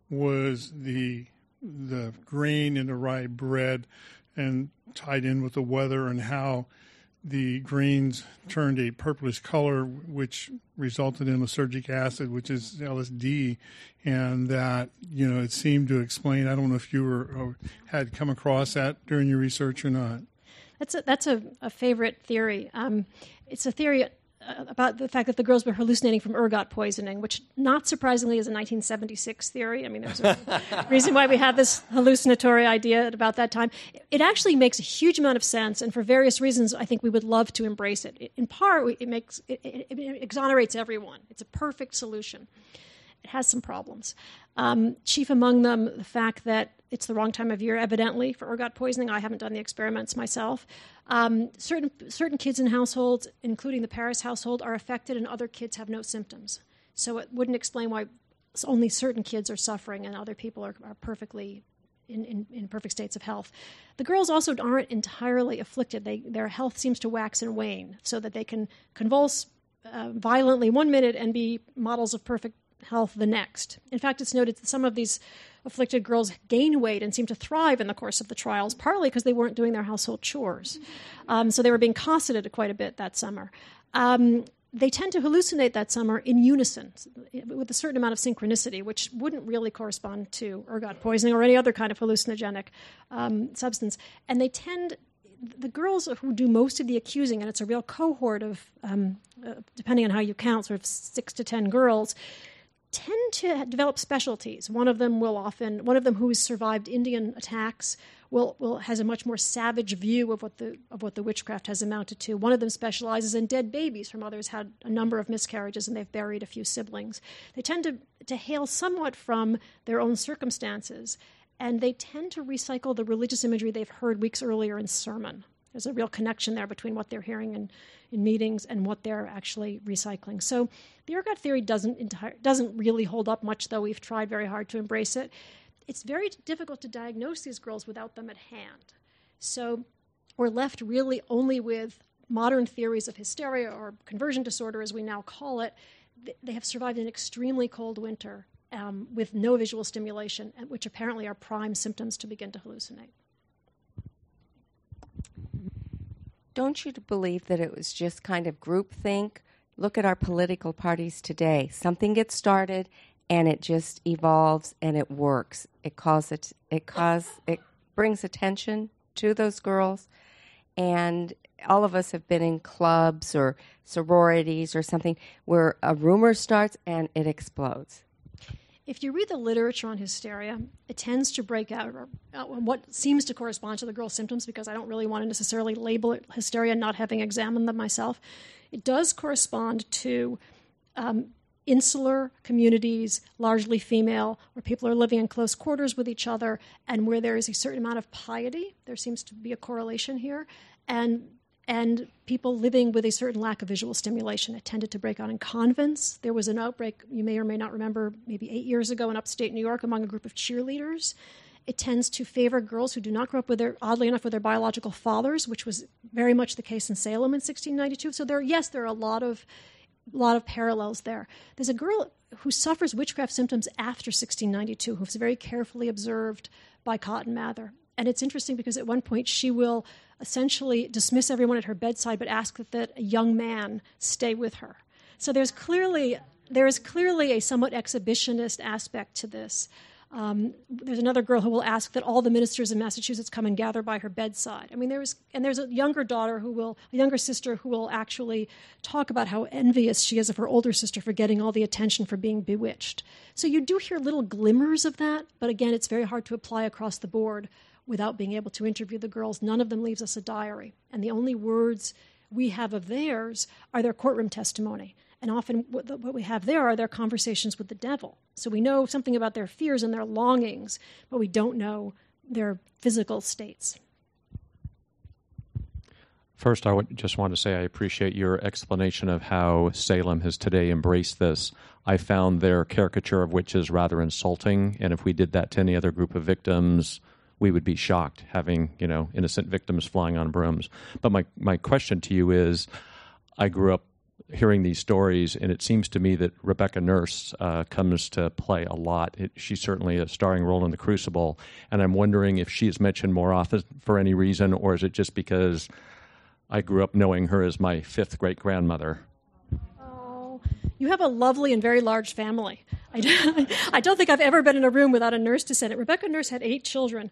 was the the grain in the rye bread, and tied in with the weather and how the grains turned a purplish color, which resulted in lysergic acid, which is L S D, and that, you know, it seemed to explain. I don't know if you were or had come across that during your research or not. That's a, that's a, a favorite theory. Um, it's a theory about the fact that the girls were hallucinating from ergot poisoning, which, not surprisingly, is a nineteen seventy-six theory. I mean, there's a reason why we have this hallucinatory idea at about that time. It actually makes a huge amount of sense, and for various reasons, I think we would love to embrace it. In part, it makes it, it, it exonerates everyone. It's a perfect solution. It has some problems. Um, chief among them, the fact that it's the wrong time of year, evidently, for ergot poisoning. I haven't done the experiments myself. Um, certain certain kids in households, including the Paris household, are affected and other kids have no symptoms. So it wouldn't explain why only certain kids are suffering and other people are, are perfectly in, in, in perfect states of health. The girls also aren't entirely afflicted. They, their health seems to wax and wane so that they can convulse uh, violently one minute and be models of perfect health the next. In fact, it's noted that some of these afflicted girls gain weight and seem to thrive in the course of the trials, partly because they weren't doing their household chores. Um, so they were being cosseted quite a bit that summer. Um, they tend to hallucinate that summer in unison, with a certain amount of synchronicity, which wouldn't really correspond to ergot poisoning or any other kind of hallucinogenic um, substance. And they tend, the girls who do most of the accusing, and it's a real cohort of, um, uh, depending on how you count, sort of six to ten girls, tend to develop specialties. One of them will often, one of them who has survived Indian attacks will, will has a much more savage view of what the of what the witchcraft has amounted to. One of them specializes in dead babies. Her mother's had a number of miscarriages and they've buried a few siblings. They tend to, to hail somewhat from their own circumstances, and they tend to recycle the religious imagery they've heard weeks earlier in sermon. There's a real connection there between what they're hearing in, in meetings and what they're actually recycling. So the ergot theory doesn't entire, doesn't really hold up much, though we've tried very hard to embrace it. It's very difficult to diagnose these girls without them at hand. So we're left really only with modern theories of hysteria, or conversion disorder as we now call it. They have survived an extremely cold winter um, with no visual stimulation, which apparently are prime symptoms to begin to hallucinate. Don't you believe that it was just kind of groupthink? Look at our political parties today. Something gets started, and it just evolves, and it works. It cause it, it cause it brings attention to those girls, and all of us have been in clubs or sororities or something where a rumor starts and it explodes. If you read the literature on hysteria, it tends to break out uh, what seems to correspond to the girl's symptoms, because I don't really want to necessarily label it hysteria, not having examined them myself. It does correspond to um, insular communities, largely female, where people are living in close quarters with each other and where there is a certain amount of piety. There seems to be a correlation here. And and people living with a certain lack of visual stimulation. It tended to break out in convents. There was an outbreak, you may or may not remember, maybe eight years ago in upstate New York among a group of cheerleaders. It tends to favor girls who do not grow up with their, oddly enough, with their biological fathers, which was very much the case in Salem in sixteen ninety-two. So there, yes, there are a lot of, lot of parallels there. There's a girl who suffers witchcraft symptoms after sixteen ninety-two, who's very carefully observed by Cotton Mather. And it's interesting because at one point she will essentially dismiss everyone at her bedside, but ask that, that a young man stay with her. So there's clearly there is clearly a somewhat exhibitionist aspect to this. Um, there's another girl who will ask that all the ministers in Massachusetts come and gather by her bedside. I mean, there's and there's a younger daughter who will, a younger sister who will actually talk about how envious she is of her older sister for getting all the attention for being bewitched. So you do hear little glimmers of that, but again, it's very hard to apply across the board without being able to interview the girls. None of them leaves us a diary, and the only words we have of theirs are their courtroom testimony. And often what we have there are their conversations with the devil. So we know something about their fears and their longings, but we don't know their physical states. First, I would just want to say I appreciate your explanation of how Salem has today embraced this. I found their caricature of witches rather insulting, and if we did that to any other group of victims, we would be shocked having, you know, innocent victims flying on brooms. But my, my question to you is, I grew up hearing these stories, and it seems to me that Rebecca Nurse uh, comes to play a lot. It, she's certainly a starring role in The Crucible, and I'm wondering if she is mentioned more often for any reason, or is it just because I grew up knowing her as my fifth great-grandmother? Oh, you have a lovely and very large family. I don't, I don't think I've ever been in a room without a nurse descendant. Rebecca Nurse had eight children.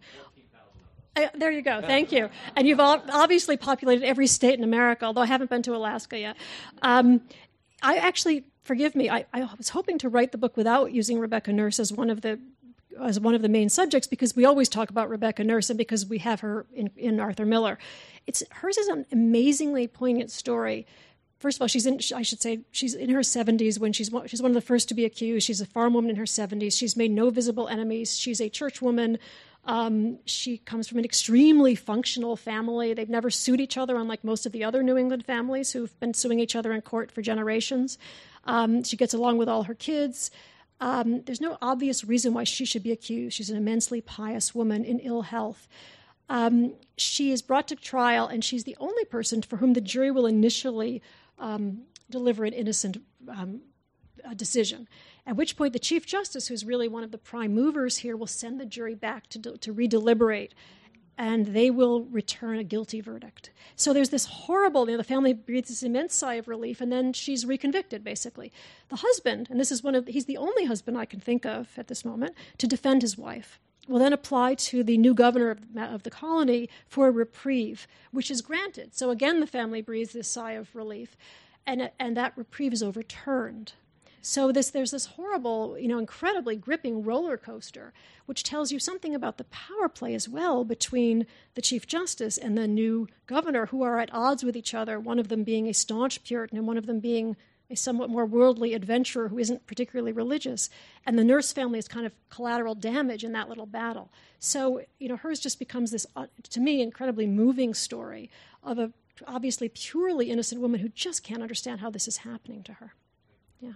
I, there you go. Thank you. And you've all, obviously populated every state in America, although I haven't been to Alaska yet. Um, I actually, forgive me, I, I was hoping to write the book without using Rebecca Nurse as one of the as one of the main subjects, because we always talk about Rebecca Nurse and because we have her in, in Arthur Miller. It's hers is an amazingly poignant story. First of all, she's in, I should say, she's in her seventies when she's she's one of the first to be accused. She's a farm woman in her seventies. She's made no visible enemies. She's a church woman. Um, she comes from an extremely functional family. They've never sued each other, unlike most of the other New England families who've been suing each other in court for generations. Um, she gets along with all her kids. Um, there's no obvious reason why she should be accused. She's an immensely pious woman in ill health. Um, she is brought to trial, and she's the only person for whom the jury will initially um, deliver an innocent um, a decision. At which point the Chief Justice, who's really one of the prime movers here, will send the jury back to, to redeliberate, and they will return a guilty verdict. So there's this horrible, you know, the family breathes this immense sigh of relief, and then she's reconvicted, basically. The husband, and this is one of, he's the only husband I can think of at this moment, to defend his wife, will then apply to the new governor of, of the colony for a reprieve, which is granted. So again, the family breathes this sigh of relief, and, and that reprieve is overturned. So this, there's this horrible, you know, incredibly gripping roller coaster, which tells you something about the power play as well between the Chief Justice and the new governor, who are at odds with each other, one of them being a staunch Puritan and one of them being a somewhat more worldly adventurer who isn't particularly religious. And the Nurse family is kind of collateral damage in that little battle. So, you know, hers just becomes this, uh, to me, incredibly moving story of a obviously purely innocent woman who just can't understand how this is happening to her. Yeah.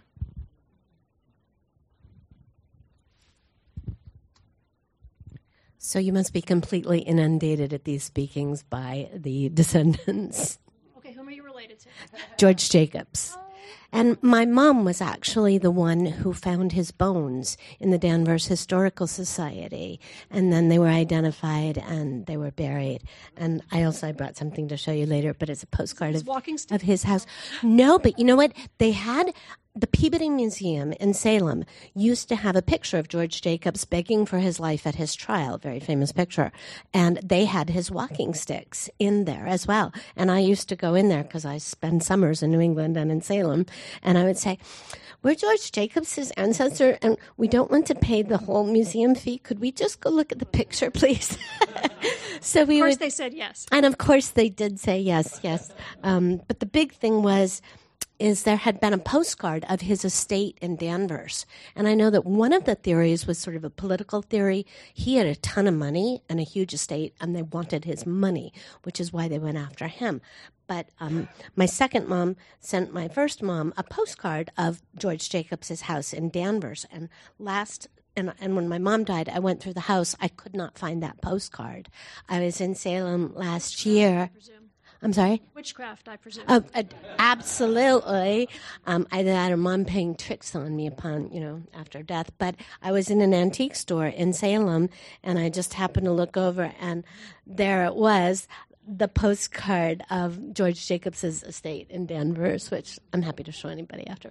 So you must be completely inundated at these speakings by the descendants. Okay, whom are you related to? George Jacobs. And my mom was actually the one who found his bones in the Danvers Historical Society. And then they were identified and they were buried. And I also I brought something to show you later, but it's a postcard his of, walking stick? of his house. No, but you know what? They had... The Peabody Museum in Salem used to have a picture of George Jacobs begging for his life at his trial, very famous picture. And they had his walking sticks in there as well. And I used to go in there because I spend summers in New England and in Salem. And I would say, we're George Jacobs' ancestor, and we don't want to pay the whole museum fee. Could we just go look at the picture, please? So we Of course would, they said yes. And of course they did say yes, yes. Um, but the big thing was... is there had been a postcard of his estate in Danvers. And I know that one of the theories was sort of a political theory. He had a ton of money and a huge estate, and they wanted his money, which is why they went after him. But um, my second mom sent my first mom a postcard of George Jacobs' house in Danvers. And last and, and when my mom died, I went through the house. I could not find that postcard. I was in Salem last year. I'm sorry? Witchcraft, I presume. Uh, uh, absolutely. Um, either that or mom playing tricks on me upon, you know, after death. But I was in an antique store in Salem, and I just happened to look over, and there it was, the postcard of George Jacobs' estate in Danvers, which I'm happy to show anybody after.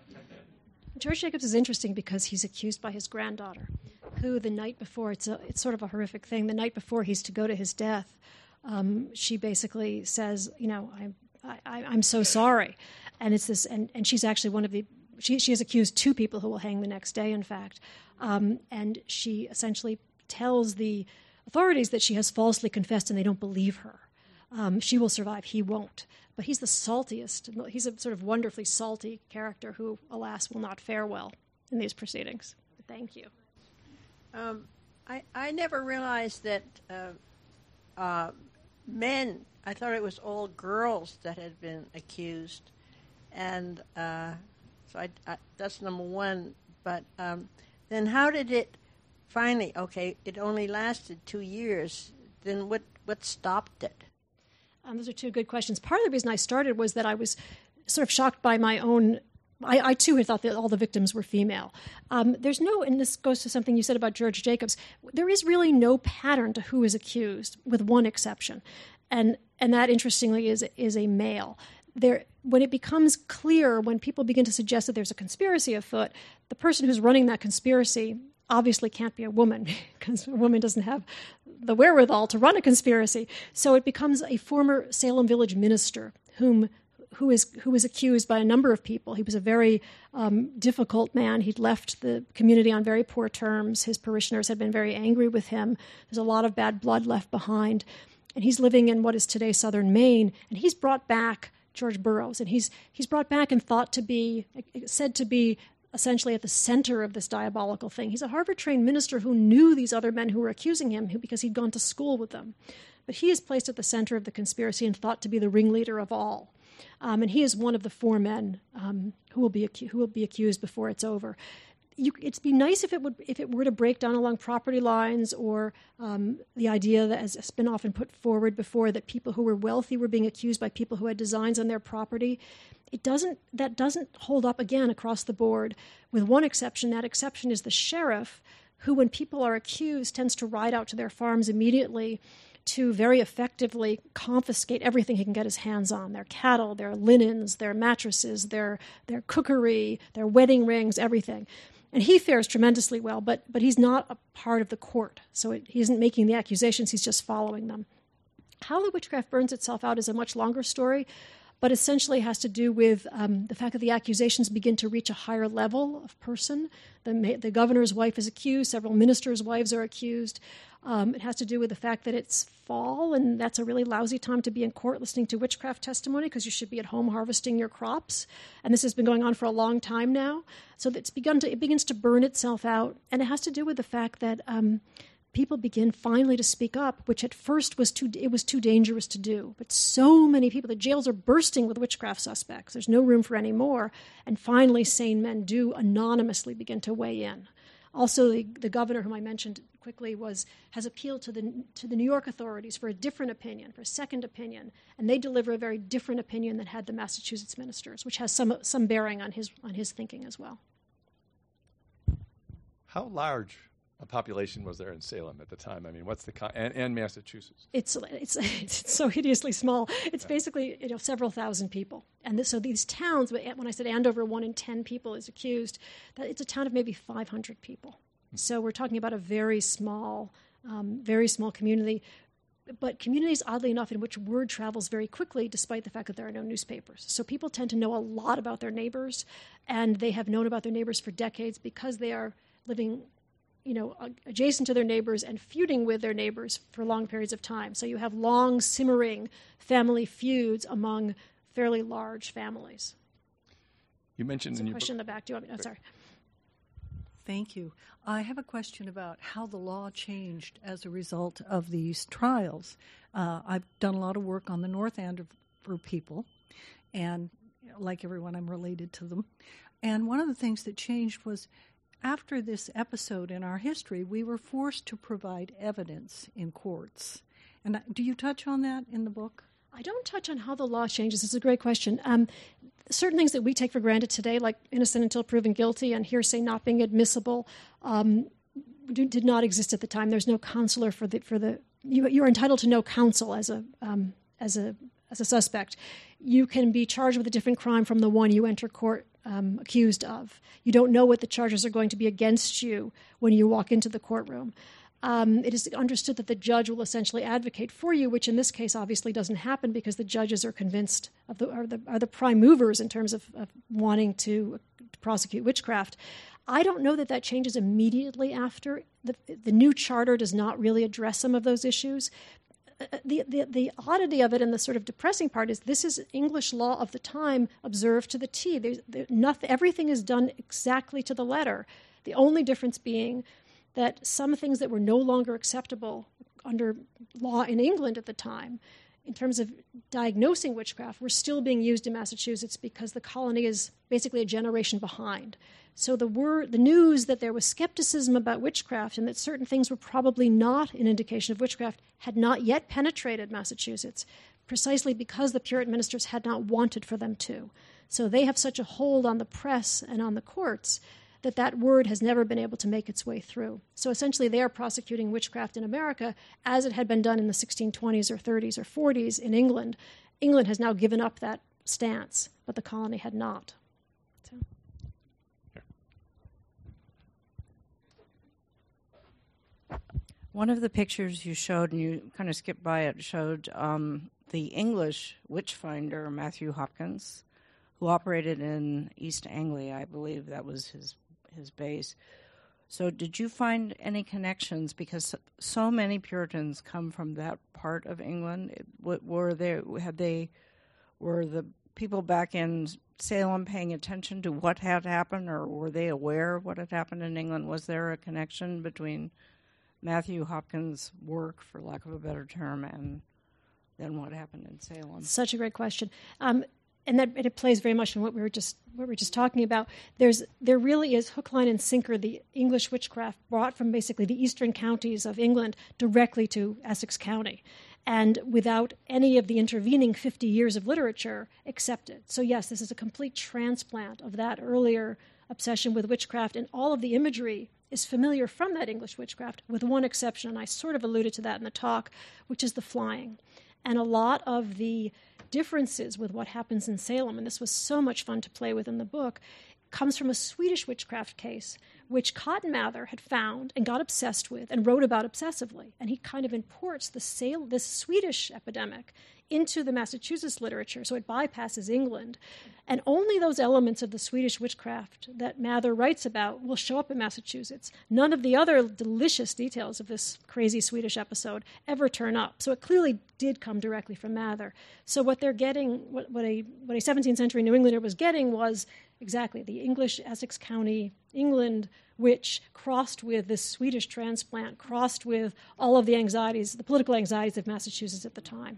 George Jacobs is interesting because he's accused by his granddaughter, who the night before, it's a, it's sort of a horrific thing, the night before he's to go to his death, um, she basically says, you know, I'm, I, I'm so sorry. And it's this, and, and she's actually one of the, she, she has accused two people who will hang the next day, in fact. Um, and she essentially tells the authorities that she has falsely confessed and they don't believe her. Um, she will survive, he won't. But he's the saltiest, he's a sort of wonderfully salty character who, alas, will not fare well in these proceedings. Thank you. Um, I, I never realized that uh, uh, men, I thought it was all girls that had been accused. And uh, so I, I, that's number one. But um, then how did it finally, okay, it only lasted two years. Then what, what stopped it? Um, those are two good questions. Part of the reason I started was that I was sort of shocked by my own, I, I too had thought that all the victims were female. Um, there's no, and this goes to something you said about George Jacobs, there is really no pattern to who is accused, with one exception. And and that, interestingly, is is a male. There, when it becomes clear, when people begin to suggest that there's a conspiracy afoot, the person who's running that conspiracy obviously can't be a woman, because a woman doesn't have the wherewithal to run a conspiracy. So it becomes a former Salem Village minister whom who is who is accused by a number of people. He was a very um, difficult man. He'd left the community on very poor terms. His parishioners had been very angry with him. There's a lot of bad blood left behind. And he's living in what is today southern Maine. And he's brought back George Burroughs. And he's he's brought back and thought to be, said to be, essentially at the center of this diabolical thing. He's a Harvard-trained minister who knew these other men who were accusing him because he'd gone to school with them. But he is placed at the center of the conspiracy and thought to be the ringleader of all. Um, and he is one of the four men um, who will be acu- who will be accused before it's over. You, it'd be nice if it would if it were to break down along property lines, or um, the idea that has been often put forward before, that people who were wealthy were being accused by people who had designs on their property. It doesn't. That doesn't hold up again across the board, with one exception. That exception is the sheriff, who, when people are accused, tends to ride out to their farms immediately to very effectively confiscate everything he can get his hands on: their cattle, their linens, their mattresses, their their cookery, their wedding rings, everything. And he fares tremendously well, but but he's not a part of the court, so it, he isn't making the accusations, he's just following them. How the witchcraft burns itself out is a much longer story, but essentially has to do with um, the fact that the accusations begin to reach a higher level of person. The, the governor's wife is accused, several ministers' wives are accused. Um, it has to do with the fact that it's fall, and that's a really lousy time to be in court listening to witchcraft testimony, because you should be at home harvesting your crops. And this has been going on for a long time now. So it's begun to, it begins to burn itself out. And it has to do with the fact that um, people begin finally to speak up, which at first was too, it was too dangerous to do. But so many people, the jails are bursting with witchcraft suspects. There's no room for any more. And finally, sane men do anonymously begin to weigh in. Also, the, the governor, whom I mentioned quickly, was has appealed to the to the New York authorities for a different opinion, for a second opinion, and they deliver a very different opinion than had the Massachusetts ministers, which has some some bearing on his on his thinking as well. How large a population was there in Salem at the time? I mean, what's the con- and, and Massachusetts? It's it's it's so hideously small. It's yeah. basically you know several thousand people, and this, so these towns. When I said Andover, one in ten people is accused. That it's a town of maybe five hundred people. Mm-hmm. So we're talking about a very small, um, very small community. But communities, oddly enough, in which word travels very quickly, despite the fact that there are no newspapers. So people tend to know a lot about their neighbors, and they have known about their neighbors for decades because they are living, you know, adjacent to their neighbors and feuding with their neighbors for long periods of time. So you have long, simmering family feuds among fairly large families. You mentioned There's in a your question book- in the back. Do you want me? Oh, sorry. Thank you. I have a question about how the law changed as a result of these trials. Uh, I've done a lot of work on the North for people, and like everyone, I'm related to them. And one of the things that changed was after this episode in our history, we were forced to provide evidence in courts. And do you touch on that in the book? I don't touch on how the law changes. It's a great question. Um, certain things that we take for granted today, like innocent until proven guilty and hearsay not being admissible, um, do, did not exist at the time. There's no counselor for the for the. You, you're entitled to no counsel as a um, as a as a suspect. You can be charged with a different crime from the one you enter court um, accused of. You don't know what the charges are going to be against you when you walk into the courtroom. Um, it is understood that the judge will essentially advocate for you, which in this case obviously doesn't happen because the judges are convinced of the are the, are the prime movers in terms of, of wanting to, to prosecute witchcraft. I don't know that that changes immediately after. The, the new charter does not really address some of those issues. The, the the oddity of it and the sort of depressing part is this is English law of the time observed to the T. There's there, nothing, everything is done exactly to the letter. The only difference being that some things that were no longer acceptable under law in England at the time, in terms of diagnosing witchcraft, were still being used in Massachusetts because the colony is basically a generation behind. So the word, the news that there was skepticism about witchcraft and that certain things were probably not an indication of witchcraft had not yet penetrated Massachusetts, precisely because the Puritan ministers had not wanted for them to. So they have such a hold on the press and on the courts that that word has never been able to make its way through. So essentially they are prosecuting witchcraft in America as it had been done in the sixteen twenties or thirties or forties in England. England has now given up that stance, but the colony had not. So. One of the pictures you showed, and you kind of skipped by it, showed um, the English witch finder, Matthew Hopkins, who operated in East Anglia. I believe that was his his base. So did you find any connections? Because so many Puritans come from that part of England. It, were there, had they, were the people back in Salem paying attention to what had happened, or were they aware of what had happened in England? Was there a connection between Matthew Hopkins' work, for lack of a better term, and then what happened in Salem? Such a great question. Um, And that and it plays very much on what we were just what we were just talking about. There's there really is hook, line, and sinker the English witchcraft brought from basically the eastern counties of England directly to Essex County, and without any of the intervening fifty years of literature accepted. So yes, this is a complete transplant of that earlier obsession with witchcraft, and all of the imagery is familiar from that English witchcraft, with one exception, and I sort of alluded to that in the talk, which is the flying. And a lot of the differences with what happens in Salem, and this was so much fun to play with in the book, comes from a Swedish witchcraft case, which Cotton Mather had found and got obsessed with and wrote about obsessively. And he kind of imports the Sal- this Swedish epidemic into the Massachusetts literature, so it bypasses England. And only those elements of the Swedish witchcraft that Mather writes about will show up in Massachusetts. None of the other delicious details of this crazy Swedish episode ever turn up. So it clearly did come directly from Mather. So what they're getting, what, what a what a seventeenth century New Englander was getting was exactly the English Essex County, England witch crossed with this Swedish transplant, crossed with all of the anxieties, the political anxieties of Massachusetts at the time.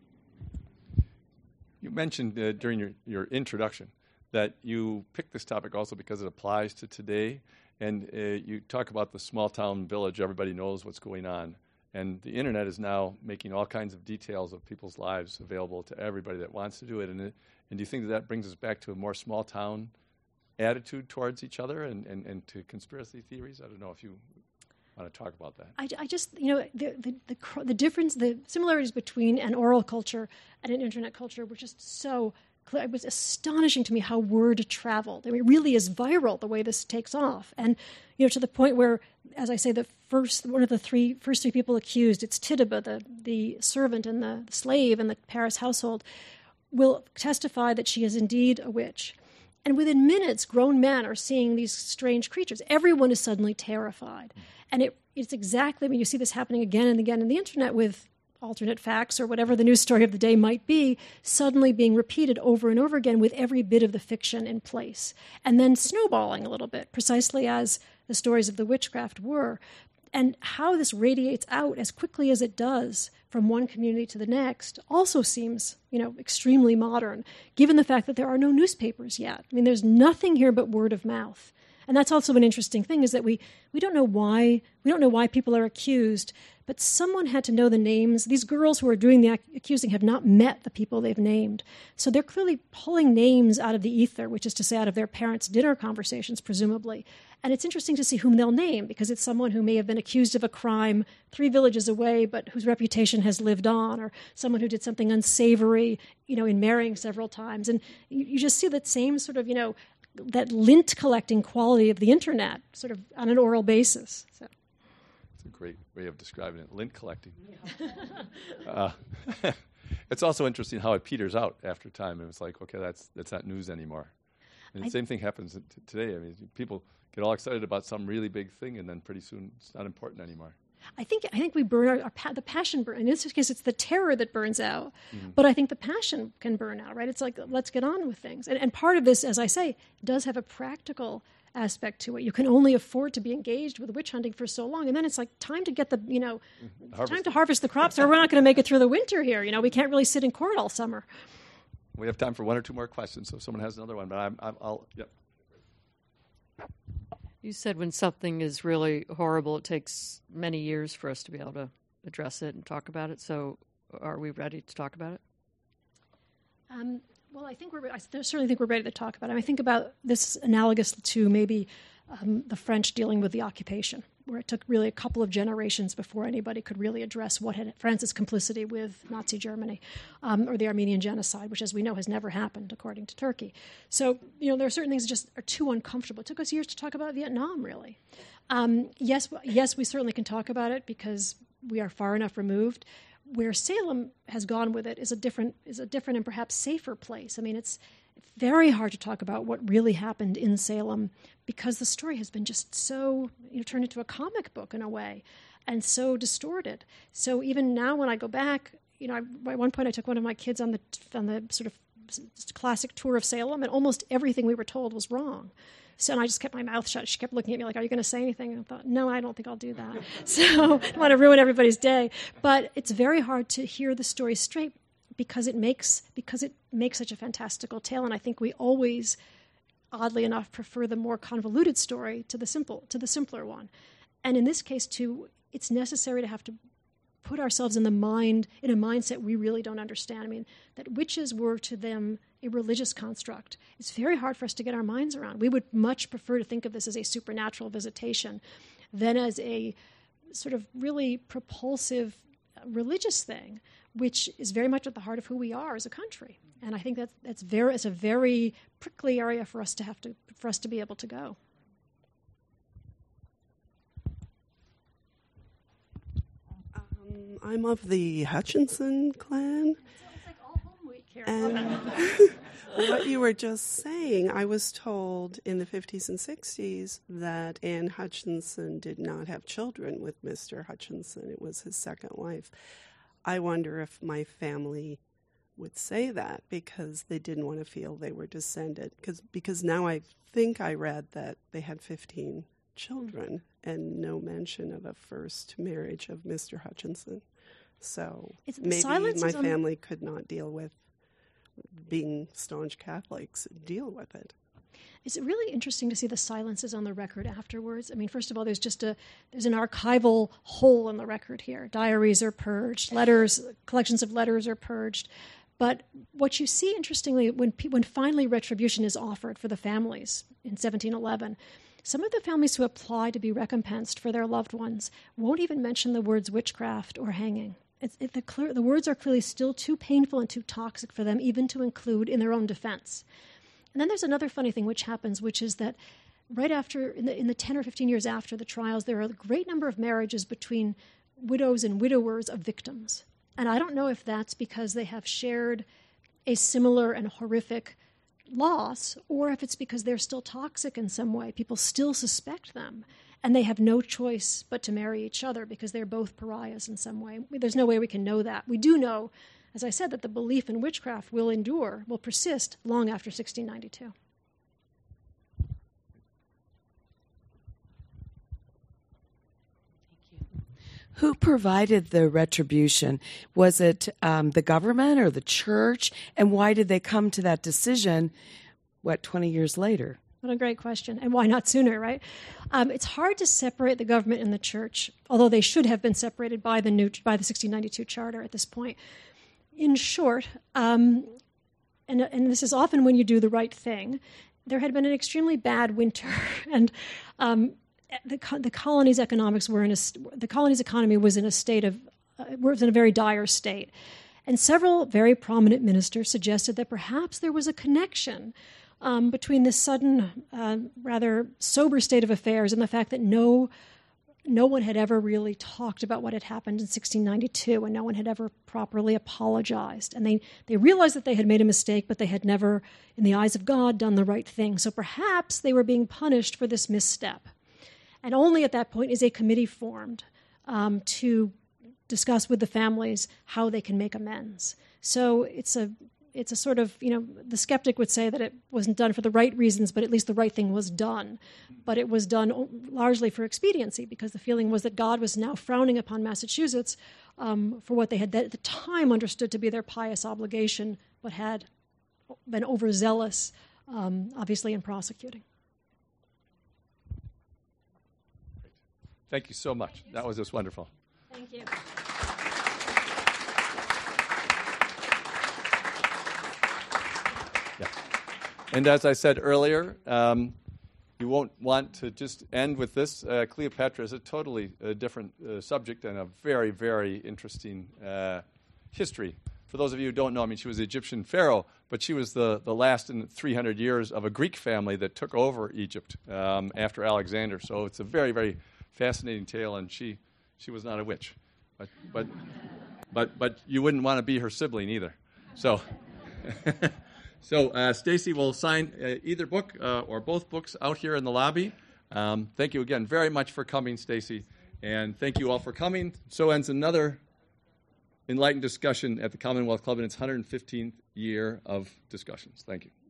You mentioned uh, during your, your introduction that you picked this topic also because it applies to today, and uh, you talk about the small town village, everybody knows what's going on, and the internet is now making all kinds of details of people's lives available to everybody that wants to do it, and, it, and do you think that that brings us back to a more small town attitude towards each other and, and, and to conspiracy theories? I don't know if you want to talk about that. I, I just, you know, the, the the the difference, the similarities between an oral culture and an internet culture were just so clear. It was astonishing to me how word traveled. I mean, it really is viral the way this takes off, and you know, to the point where, as I say, the first one of the three first three people accused, it's Tituba, the the servant and the slave in the Paris household, will testify that she is indeed a witch. And within minutes, grown men are seeing these strange creatures. Everyone is suddenly terrified. And it, it's exactly when you see this happening again and again in the internet with alternate facts or whatever the news story of the day might be, suddenly being repeated over and over again with every bit of the fiction in place. And then snowballing a little bit, precisely as the stories of the witchcraft were. And how this radiates out as quickly as it does from one community to the next also seems, you know, extremely modern, given the fact that there are no newspapers yet. I mean, there's nothing here but word of mouth. And that's also an interesting thing, is that we, we don't know why we don't know why people are accused, but someone had to know the names. These girls who are doing the ac- accusing have not met the people they've named. So they're clearly pulling names out of the ether, which is to say out of their parents' dinner conversations, presumably. And it's interesting to see whom they'll name, because it's someone who may have been accused of a crime three villages away, but whose reputation has lived on, or someone who did something unsavory, you know, in marrying several times. And you, you just see that same sort of, you know, that lint collecting quality of the internet, sort of on an oral basis. So. It's a great way of describing it, lint collecting. Yeah. uh, it's also interesting how it peters out after time. It was like, okay, that's that's not news anymore. And the I, same thing happens t- today. I mean, people get all excited about some really big thing, and then pretty soon it's not important anymore. I think I think we burn our, our pa- the passion burn. In this case, it's the terror that burns out, mm-hmm. but I think the passion can burn out. Right? It's like, let's get on with things. And, and part of this, as I say, does have a practical aspect to it. You can only afford to be engaged with witch hunting for so long, and then it's like time to get the you know harvest. time to harvest the crops, or we're not going to make it through the winter here. You know, we can't really sit in court all summer. We have time for one or two more questions, so if someone has another one, but I'm, I'm I'll yep. You said when something is really horrible, it takes many years for us to be able to address it and talk about it. So are we ready to talk about it? Um, well, I think we're. I certainly think we're ready to talk about it. I, mean, I think about this analogous to maybe um, the French dealing with the occupation, where it took really a couple of generations before anybody could really address what had France's complicity with Nazi Germany, um, or the Armenian genocide, which, as we know, has never happened, according to Turkey. So, you know, there are certain things that just are too uncomfortable. It took us years to talk about Vietnam, really. Um, yes, yes, we certainly can talk about it because we are far enough removed. Where Salem has gone with it is a different is a different and perhaps safer place. I mean, it's very hard to talk about what really happened in Salem because the story has been just so, you know, turned into a comic book in a way and so distorted. So even now when I go back, you know, I, at one point I took one of my kids on the on the sort of classic tour of Salem, and almost everything we were told was wrong. So and I just kept my mouth shut. She kept looking at me like, are you going to say anything? And I thought, no, I don't think I'll do that. So I don't want to ruin everybody's day. But it's very hard to hear the story straight because it makes because it makes such a fantastical tale. And I think we always, oddly enough, prefer the more convoluted story to the simple to the simpler one. And in this case, too, it's necessary to have to put ourselves in the mind, in a mindset we really don't understand. I mean, that witches were to them a religious construct. It's very hard for us to get our minds around. We would much prefer to think of this as a supernatural visitation than as a sort of really propulsive religious thing, which is very much at the heart of who we are as a country. And I think that's that's very it's a very prickly area for us to have to for us to be able to go. Um, I'm of the Hutchinson clan. It's like all home week here. And what you were just saying, I was told in the fifties and sixties that Anne Hutchinson did not have children with Mister Hutchinson. It was his second wife. I wonder if my family would say that because they didn't want to feel they were descended. Because because now I think I read that they had fifteen children and no mention of a first marriage of Mister Hutchinson. So it's, maybe my family on... could not deal with being staunch Catholics, deal with it. It's really interesting to see the silences on the record afterwards. I mean, first of all, there's just a there's an archival hole in the record here. Diaries are purged, letters, collections of letters are purged. But what you see, interestingly, when when finally retribution is offered for the families in seventeen eleven, some of the families who apply to be recompensed for their loved ones won't even mention the words witchcraft or hanging. It's, it, the, clear, the words are clearly still too painful and too toxic for them even to include in their own defense. And then there's another funny thing which happens, which is that right after, in the, in the ten or fifteen years after the trials, there are a great number of marriages between widows and widowers of victims. And I don't know if that's because they have shared a similar and horrific loss, or if it's because they're still toxic in some way. People still suspect them, and they have no choice but to marry each other because they're both pariahs in some way. There's no way we can know that. We do know, as I said, that the belief in witchcraft will endure, will persist long after sixteen ninety-two. Thank Who provided the retribution? Was it um, the government or the church? And why did they come to that decision, what, twenty years later? What a great question. And why not sooner, right? Um, it's hard to separate the government and the church, although they should have been separated by the new by the sixteen ninety-two Charter at this point. In short, um, and, and this is often when you do the right thing, there had been an extremely bad winter, and um, the, the colony's economics were in a the colony's economy was in a state of uh, was in a very dire state, and several very prominent ministers suggested that perhaps there was a connection Um, between this sudden, uh, rather sober state of affairs and the fact that no, no one had ever really talked about what had happened in sixteen ninety-two, and no one had ever properly apologized. And they, they realized that they had made a mistake, but they had never, in the eyes of God, done the right thing. So perhaps they were being punished for this misstep. And only at that point is a committee formed um, to discuss with the families how they can make amends. So it's a It's a sort of, you know, the skeptic would say that it wasn't done for the right reasons, but at least the right thing was done. But it was done largely for expediency, because the feeling was that God was now frowning upon Massachusetts um, for what they had at the time understood to be their pious obligation, but had been overzealous, um, obviously, in prosecuting. Thank you so much. You. That was just wonderful. Thank you. And as I said earlier, um, you won't want to just end with this. Uh, Cleopatra is a totally uh, different uh, subject and a very, very interesting uh, history. For those of you who don't know, I mean, she was the Egyptian pharaoh, but she was the, the last in three hundred years of a Greek family that took over Egypt um, after Alexander. So it's a very, very fascinating tale, and she, she was not a witch. But, but, but, but you wouldn't want to be her sibling either. So... So uh, Stacy will sign uh, either book uh, or both books out here in the lobby. Um, thank you again very much for coming, Stacy, and thank you all for coming. So ends another enlightened discussion at the Commonwealth Club in its one hundred fifteenth year of discussions. Thank you.